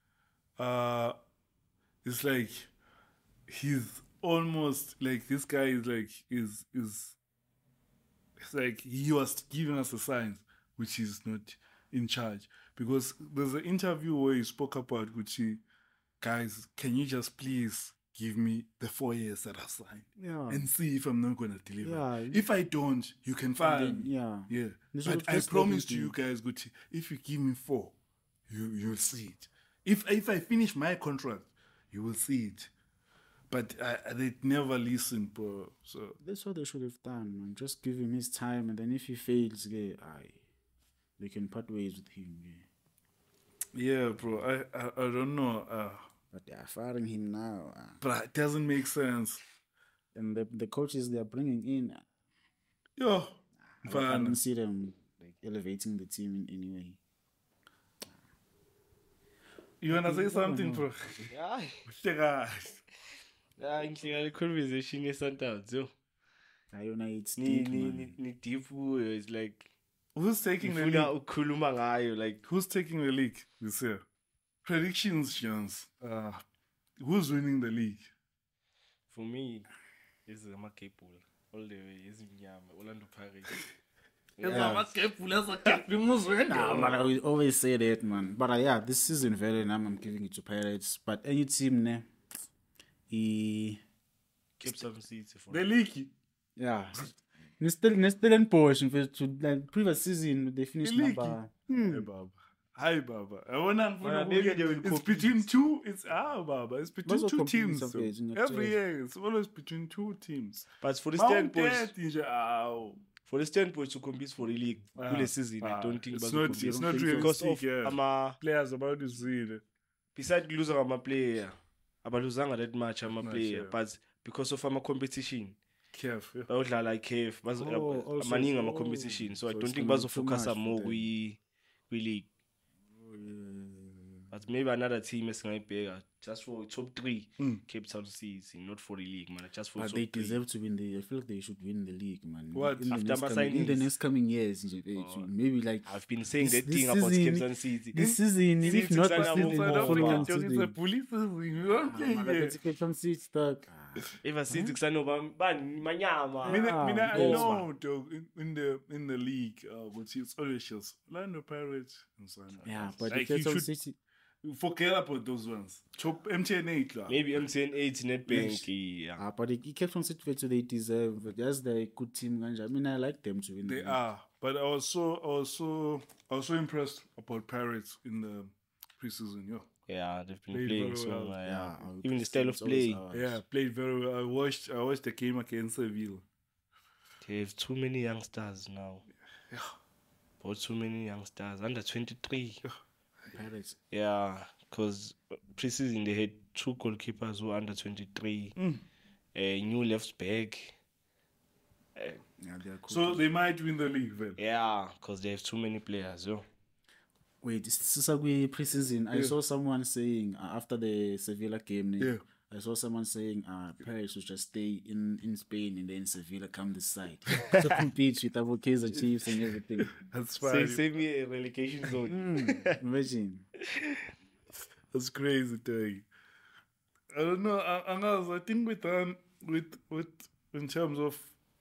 It's like he's almost like this guy is like it's like he was giving us a sign, which is not. in charge, because there's an interview where he spoke about Gucci. Guys, can you just please give me the 4 years that I signed Yeah. and see if I'm not gonna deliver? Yeah. If I don't, you can fire me. Yeah. Yeah. This But was I just promise to everything. you guys, Gucci, if you give me 4, you'll see it. If I finish my contract, you will see it. But they never listen, bro. So That's what they should have done, man. Just give him his time, and then if he fails, they can part ways with him. yeah, bro. I don't know. But they are firing him now. But it doesn't make sense. And the coaches they are bringing in, Yo, I fine. don't see them like elevating the team in any way. You wanna say something, bro? Hayi. Hleka. Hayi ngihleka le conversation ye-Sundowns yo. Ayona, it's Ni deep, ni man. ni deep kuyo. It's like Who's taking the ngifuna league? ukukhuluma ngayo like Who's taking the league this year? Predictions, Jones. Who's winning the league? for me is ama-Cape Bull all the way ezimnyama Orlando Pirates. Nah, but I will always say that, man. But yeah, this season, very now I'm giving it to Pirates. But any team, ne, Cape Town City for The league. yeah. Still in portion to like previous season they finished League. number. Hey, Baba. Hi, Baba. I wanna Man, maybe they will it's compete. between two. It's Baba. It's between Those are two competing teams. sometimes, though. you know, Every too. year, it's always between two teams. But for the Mount standpoint, Death, ow. for the standpoint to compete for the league kule season, I don't think it's bazocompete. not. It's not because realistic. of Yeah. ama Players about to see it. beside losing ama player, abaluzanga that much ama player, yeah. but because of ama competition, Careful. bayodlala iCAF, also, maningi ama competition, so I so don't it's think gonna be too bazofocus much more for them. kwi-league. But maybe another team esingayibheka just for top 3 Cape Town City, not for the league, man. Just for But top they 3. deserve to win I feel like they should win the league, man. What? In the, After next my coming, in the signings? next coming years, maybe like I've been saying This- that thing this about season- Cape Town City. this season, if City not sign this up season, for the South following Africa, It's a season. police season. You don't play Man, here. that's Cape Town City stuck. Ever since kusanoba bani manyama. Mina, I yes, know, dog, in the league, which is always just Orlando Pirates and so on. Yeah, but Like, the you Cape Town should City. forget about those ones. Chop MTN 8 lah. Maybe MTN 8 Netbank. Yeah. But the Cape Town City, they deserve. Just the good team. I mean, I like them to win. They the league. are, but I was so impressed about Pirates in the preseason. Yeah, they've been Played playing very so well. well. Yeah, Yeah. I would Even the say style of it's always play. ours. Yeah, played very well. I watched the game against Seville. They have too many youngsters now. Yeah. Bought too many youngsters. Under 23. Pirates. Yeah, because preseason they had 2 goalkeepers who were under 23. A new left back. Yeah, they are cool. So they might win the league then. Yeah, because they have too many players. Yo. Wait, Sisagwe preseason. I saw someone saying after the Sevilla game. Yeah. I saw someone saying Paris should just stay in Spain and then Sevilla come this side to compete with our Kaizer Chiefs and everything. That's fine. Save me a relegation zone. Imagine. That's crazy thing. I don't know. I think with in terms of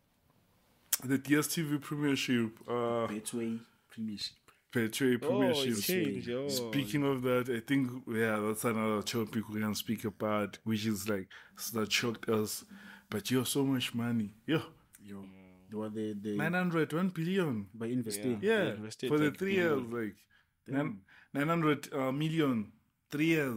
the DSTV Premiership, Betway Premiership. Petray Premiership. it's changed, yo. Speaking of that, I think that's another topic we can speak about, which is like that shocked us. But you're so much money, Yo, they were the 1 billion. by investing. Yeah, invested for the like 3 years, like 900 million, 3 years,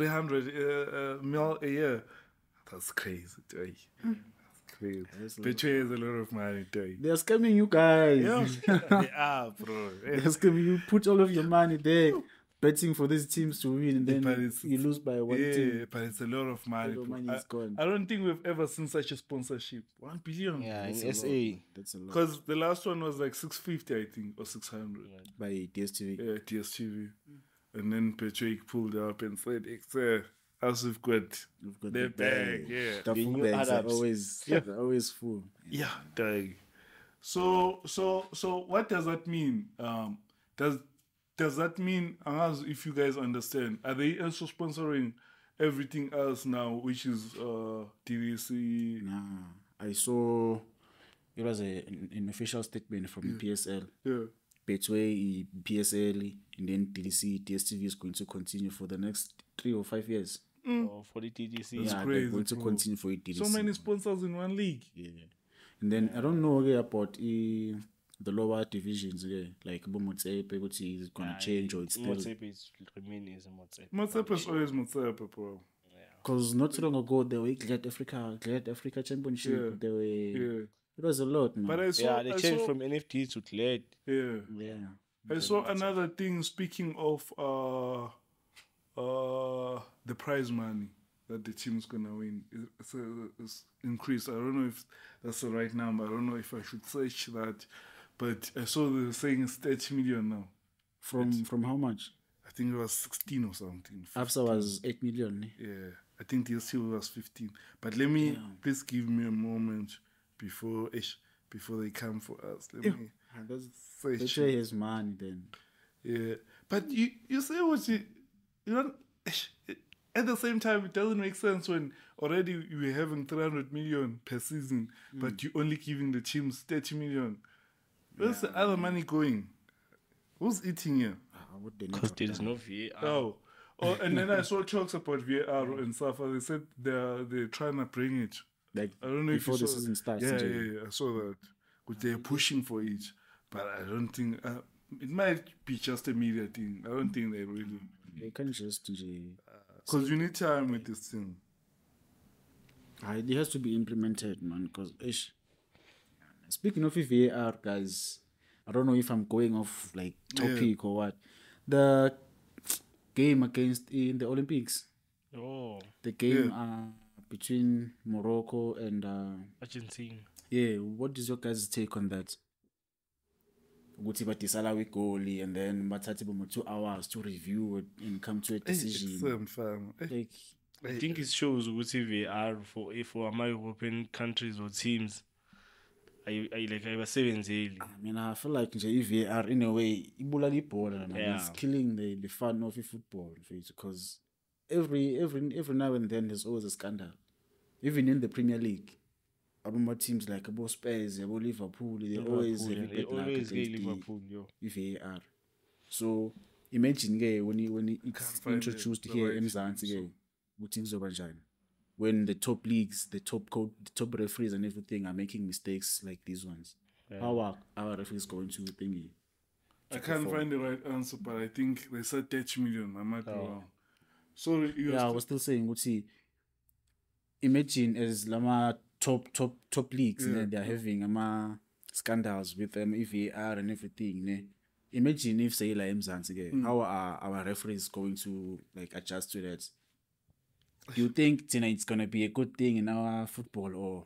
300 mil a year. That's crazy, dude. That's crazy. Petray is a lot of money, dude. They're scamming you guys. Yeah, they are, bro. They're scamming you. Put all of your money there, betting for these teams to win, and But then it's- you lose by one team. But it's a lot of money. All the bro. money is gone. I don't think we've ever seen such a sponsorship. 1 billion. Yeah, That's in a lot. SA. That's a lot. Because the last one was like 650, I think, or 600. By DSTV. Yeah, DSTV. And then Patrick pulled up and said, "Excel, as we've got You've got the bag." Yeah. The The full new bags are Arabs. always, they're always full. Yeah, dang. So what does that mean? Does that mean, as if you guys understand, are they also sponsoring everything else now, which is DVC? Nah, I saw it was an official statement from PSL. Yeah. Betway, PSL, and then DDC, DSTV is going to continue for the next 3 or 5 years. Or for the TDC. That's Yeah, crazy, they're going to bro. continue for DDC. So many sponsors in one league. Yeah. And then I don't know about the lower divisions, like Motsepe, is going to change or it's still. Motsepe is remain as Motsepe. Motsepe is always Motsepe, bro. Because not too long ago, they were Glad Africa Championship. Yeah. They were. Yeah. It was a lot, man. But I saw, Yeah, they changed from NFT to Glad. yeah. yeah. I saw another thing. Speaking of the prize money that the team's gonna win, it's increased. I don't know if that's the right number. I don't know if I should search that, but I saw they were saying it's 30 million now. From how much? I think it was 16 or something. AFSA was 8 million. Eh? Yeah, I think DSC was 15. But let me please give me a moment before they come for us. Let me That's search. where his money then. Yeah, but you say what you don't. At the same time, it doesn't make sense when already we're having 300 million per season, but you're only giving the teams 30 million. Where's the other money going? Who's eating here? Because there is no VAR. Oh, and then I saw talks about VAR and stuff. And they said they're trying to bring it. Like I don't know before if you the saw season starts. Yeah, I saw that. But they're pushing for it, but I don't think it might be just a media thing. I don't think they really, They can't just. because you need time with this thing. It has to be implemented, man. Because speaking of VAR, guys, I don't know if I'm going off like topic or what. The game against in the Olympics. Oh, The game between Morocco and Argentina. yeah. What is your guys' take on that? Ukuthi badisala goalie and then bathathe about 2 hours to review it and come to a decision. Like, I think it shows ukuthi VAR for my European countries or teams. I was sebenzeli. I mean, I feel like VAR in a way, ibulala ibhola, man. Yeah. It's killing the fun of football, because every now and then there's always a scandal. Even in the Premier League, about teams like about Spurs, about Liverpool, they always have a They bad luck always get against Liverpool, yo. the VAR. So imagine when it's find introduced the here right in Mzansi, when the top leagues, the top referees and everything are making mistakes like these ones. Yeah. How are our referees going to thingy? I can't find the right answer, but I think they said 30 million. I might be wrong. So I was still saying, imagine as lama top leagues, they're having scandals with VAR and everything. Ne? Imagine if say like Mzansi, how are our referees going to like adjust to that? Do you think it's gonna be a good thing in our football or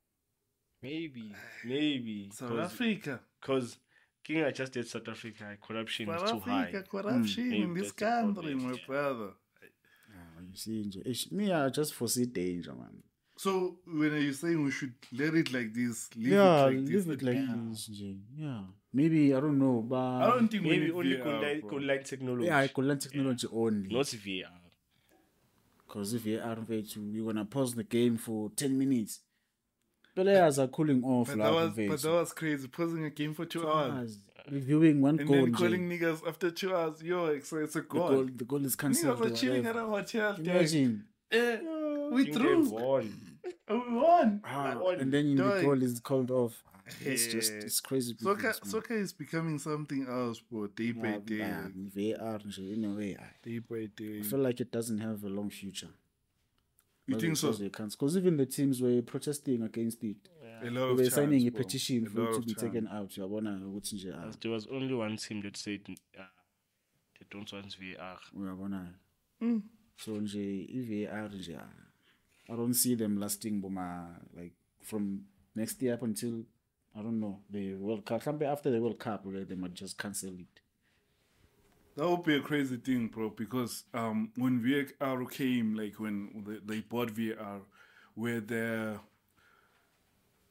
Maybe. South Africa. Because King I just did South Africa, corruption is too high. Corruption in this that's the country, problem. my brother. you see? Me, I just foresee danger, man. So when are you saying we should let it like this? Leave Leave it like this. Yeah, maybe I don't know, but I don't think Maybe we only need VAR, bro. could like technology. I could learn technology only. Not VAR. Because if you are we're gonna pause the game for 10 minutes. Players are cooling off. But that was crazy. Pausing a game for 2 hours. Reviewing one And goal. then calling niggas after 2 hours. Yo, it's a goal. The goal is cancelled. Niggas are chilling at a hotel. Imagine. We threw. Won. We won. And then the Dog. goal is called off. It's Yeah. just, it's crazy. Soccer is becoming something else, bro. Day by day. VAR, in a way. Day by day. I feel like it doesn't have a long future. You think so? Because even the teams were protesting against it. A lot They of were times, signing a bro. petition A for lot it to of be times. taken out. Uyabona ukuthi nje, There was only one team that said they don't want VAR. uyabona. So nje, VAR nje, I don't see them lasting like from next year up until I don't know the World Cup. Something after the World Cup, they might just cancel it. That would be a crazy thing, bro, because when VAR came, like when they bought VAR, where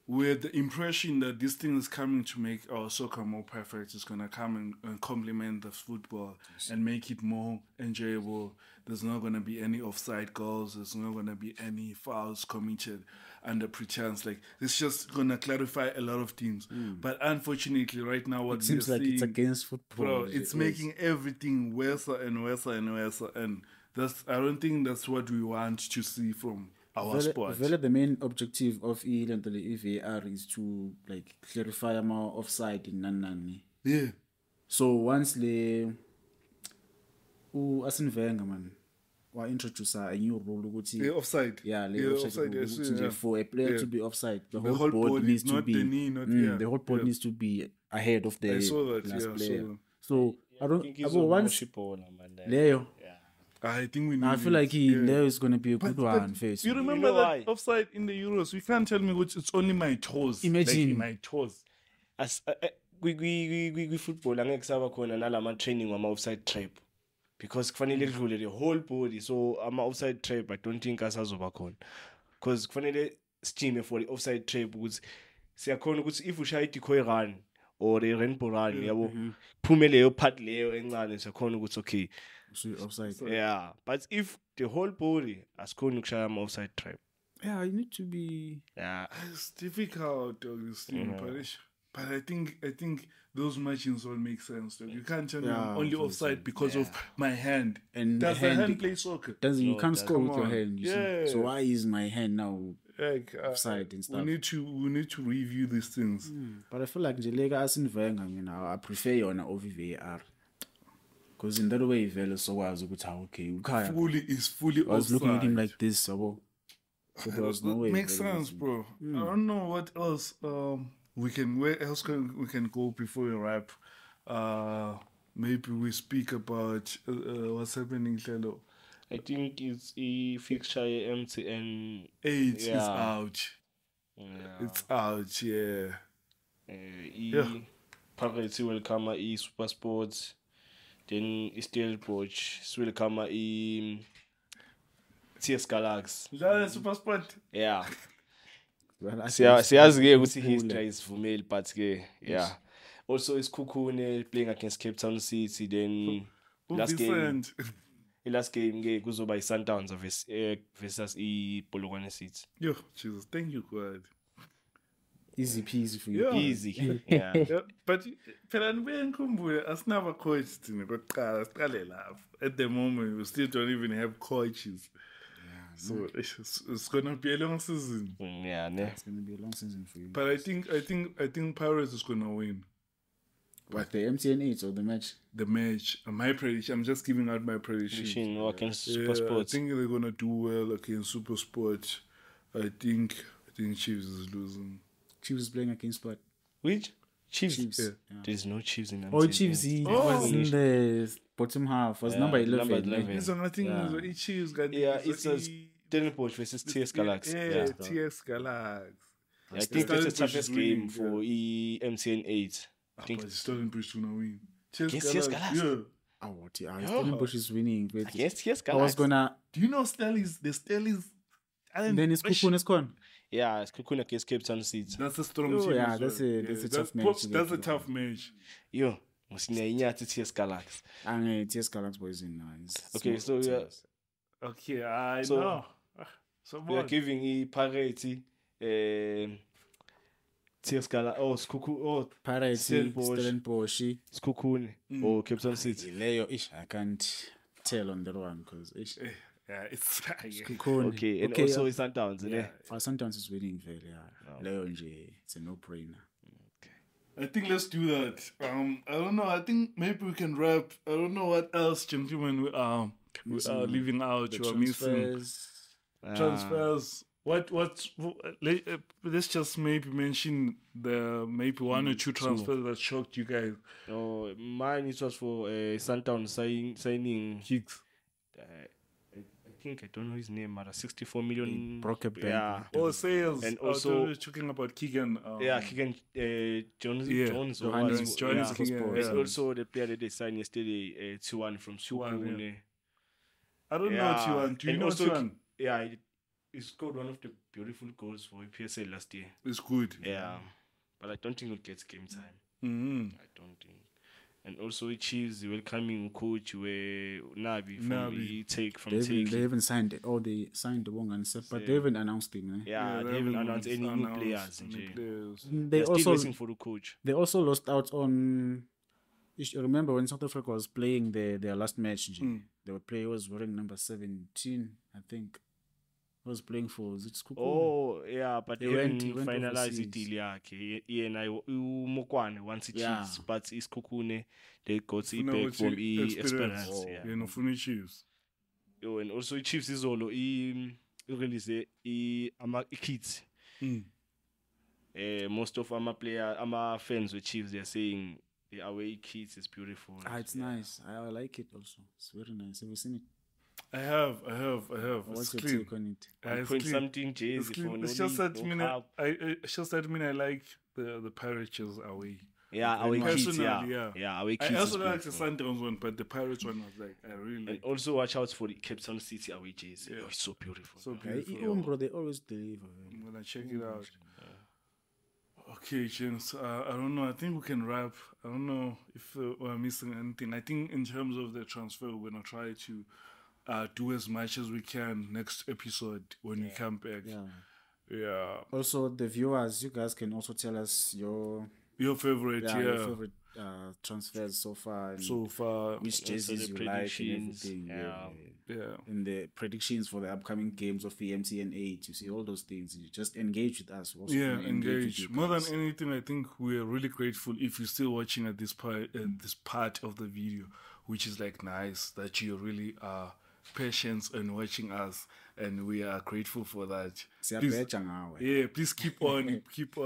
with the impression that this thing is coming to make our soccer more perfect. It's gonna come and complement the football and make it more enjoyable. There's not gonna be any offside goals. There's not gonna be any fouls committed under pretense. Like it's just gonna clarify a lot of things. But unfortunately, right now, what It seems we're like it's seeing, against football. bro, it's making everything worse and worse and worse. And I don't think that's what we want to see from our sport. Vele the main objective of VAR is to like clarify more offside in Nanani. Yeah. So once the Arsene Wenger man introduce a new rule Yeah, offside. yeah, offside. Yes, yeah. For a player to be offside, the The whole board needs to not be the knee, not the whole board needs to be ahead of the I saw that. last Yeah, I player. saw that. So I don't. think he's About on once Moshipona, man. Leo, I think we need. I feel like Leo is gonna be a good one. Face. You remember know that why? offside in the Euros? You can't tell me which. It's only my toes. Imagine. like, my toes. As kwi-football angeke kusaba khona nalama training wama-offside trap because kufanele kudlule the whole body, so ama-offside trap I don't think asazoba khona because kufanele sijime for the offside trap ukuthi siyakhona ukuthi if ushaya i-decoy run or the rainbow run yabo kuphume leyo part leyo encane siyakhona ukuthi okay Offside. yeah, but if the whole body asikhona ukushaya ama-offside trap, Yeah, you need to be. yeah, It's difficult, Augustine. But I think those matchings all make sense. Though. You can't tell me I'm only offside because of my hand. And Does the the hand- hand play soccer? You can't score with your on. hand. You Yeah. see? So why is my hand now Like offside and stuff? we need to review these things. But I feel like Njelega Arsene Wenger, I prefer yona over VAR. Because in that way, Velo so was okay. Fully I was looking at him offside. like this, so there was no That way. makes Velo sense, was- bro. I don't know what else where else we can go before we wrap. Maybe we speak about what's happening, Lelo. I think it's a fixture MTN. AIDS is Yeah. out. Yeah. It's out, yeah. Pirates will come Super Sports, then Stellenbosch will come TS Galaxy. Is that a super spot? Yeah. Well, I Siyazi ke ukuthi Cool. history is vumeli, but ke yeah. Also isikhukhune playing against Cape Town City, then last game ke kuzoba iSundowns versus iPolokwane City. Yo, Jesus, thank you, God. Easy peasy for you. Yeah. Easy. Yeah. Yeah, but phela ngikhumbule asinaba coach thina kokuqala siqale lapho. At the moment we still don't even have coaches. So it's gonna be a long season. Yeah, ne. It's going to be a long season for you. But I think Pirates is gonna win But the MTN 8 or the match? the match. My prediction. I'm just giving out my prediction. Machine against Yeah, Super Sports. I think they're gonna do well against Super Sport. I think Chiefs is losing. Chiefs is playing against what? Which? Chiefs. Chiefs. Yeah. Yeah. There's no Chiefs in Oh, MTN. Chiefs, he Oh. was in the bottom half. Was number 11. number 11. It's I think Yeah. it's Chiefs got Yeah, it's a Stellenbosch versus TS Galaxy. Yeah, TS Galaxy. I think that's the Stellenbosch toughest is game winning, for MTN 8. I think But Stellenbosch gonna win. Against TS Galaxy? Yeah. Oh, what? Yeah, Stellenbosch is winning. But against TS I was Galaxy. gonna. Do you know the Stellies? Then it's Kukuna's con. Yeah, it's Kukuna against Cape Town City. That's a strong Oh, team. yeah, as that's well. a tough match to get That's a through. tough match. Yo, Musinyainyati TS Galaxy. And TS Galaxy boys in now. Okay, so we are, Okay, I So- know. So we are what? giving a parity. TS Galaxy. Oh, Pirates, Stellenbosch. Stellenbosch. Skukune. Or Cape Town City. Leo, I can't tell on that one because Yeah, it's Okay, and also it's Sundowns, yeah. Sometimes it's winning fair, yeah. Leo nje, it's a no-brainer. I think let's do that. I don't know. I think maybe we can wrap. I don't know what else, gentlemen. We are leaving out. The You are missing transfers. Let's just maybe mention the maybe one or two transfers that shocked you guys. Oh, mine it was for Sundown signing Kicks. I think I don't know his name, but 64 million. broke a bank. Yeah, Oh, sales. And I was also- talking about Keegan. yeah, Keegan Jones. Yeah, Jones. or Johannes- what- Johannes yeah. Keegan, It's yeah. also the player that they signed yesterday, T1 from T1, Sukune. I don't know what you want. Do you And know what also you want? Yeah, he scored one of the beautiful goals for PSL last year. It's good. Yeah, but I don't think he'll get game time. Mm-hmm. I don't think. And also, Chiefs welcoming coach where Nabi from Nabi. They haven't signed it. Or they signed the one and stuff, but they haven't announced him. Yeah, they haven't announced any new players. They They're also still waiting for the coach. They also lost out on. You remember when South Africa was playing their last match? The player was wearing number 17, I think. He was playing for Zitskuku. Oh, yeah, but He they went finalized overseas. the deal yakhe. Yena uMokwane once it Yeah. Chiefs, but Isikukune they got it Ufuna back ukuthi from experience. Esperance. Yeah. Yeah, ufuna Chiefs. Yo, and also Chiefs izolo release kids. Most of our fans with Chiefs, they're saying the away kits is beautiful. It's nice. I like it also. It's very nice. Have you seen it? I have. What's It's your clean. take on it? It's Point clean. something It's Jay-Z clean. for It's no just league, that no cup. it's just that I like the Pirates away. Yeah, away kids, Personally, yeah. yeah. Away I kids. also is like the beautiful. Sundowns one, but the Pirates one was like I really And like. also watch out for the Cape Town City away J's. Yeah. Oh, it's so beautiful. So Yeah, beautiful. bro, they always deliver. I'm gonna check it out. Okay, James. I don't know. I think we can wrap. I don't know if we're missing anything. I think in terms of the transfer, we're gonna try to do as much as we can next episode when we come back. Yeah. Also, the viewers, you guys can also tell us your Favorite, your favorite transfers so far. And so far. which Also jerseys the you like and predictions, everything. Yeah. And the predictions for the upcoming games of EMT and 8. You see all those things. You just engage with us. We also Yeah, wanna with engage. you More than guys. anything, I think we are really grateful if you're still watching at this part of the video, which is like nice that you really are patient and watching us, and we are grateful for that. Please, Siyabheja ngawe. yeah, please keep on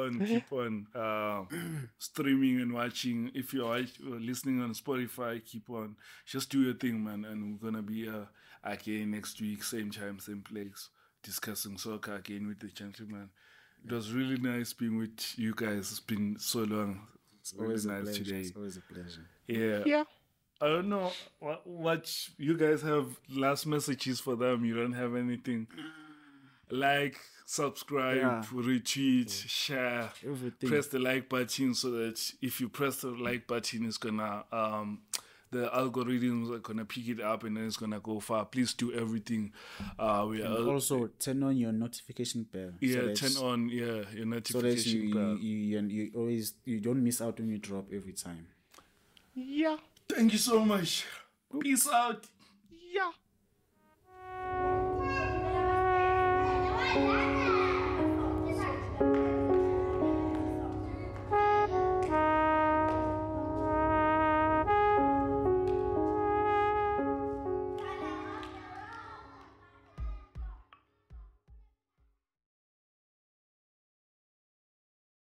streaming and watching. If you're listening on Spotify, keep on. Just do your thing, man, and we're gonna be again next week, same time, same place, discussing soccer again with the gentleman. It was really nice being with you guys. It's been so long. It's Always a really nice pleasure. today. It's always a pleasure. Yeah. I don't know what you guys have last messages for them. You don't have anything. Like, subscribe, Yeah. retweet, share, Everything. press the like button so that if you press the like button, it's gonna the algorithms are gonna pick it up and then it's gonna go far. Please do everything. We And are also turn on your notification bell. yeah, so turn on your so that notification bell. you always you don't miss out when you drop every time. Yeah. Thank you so much. Peace out. Yeah.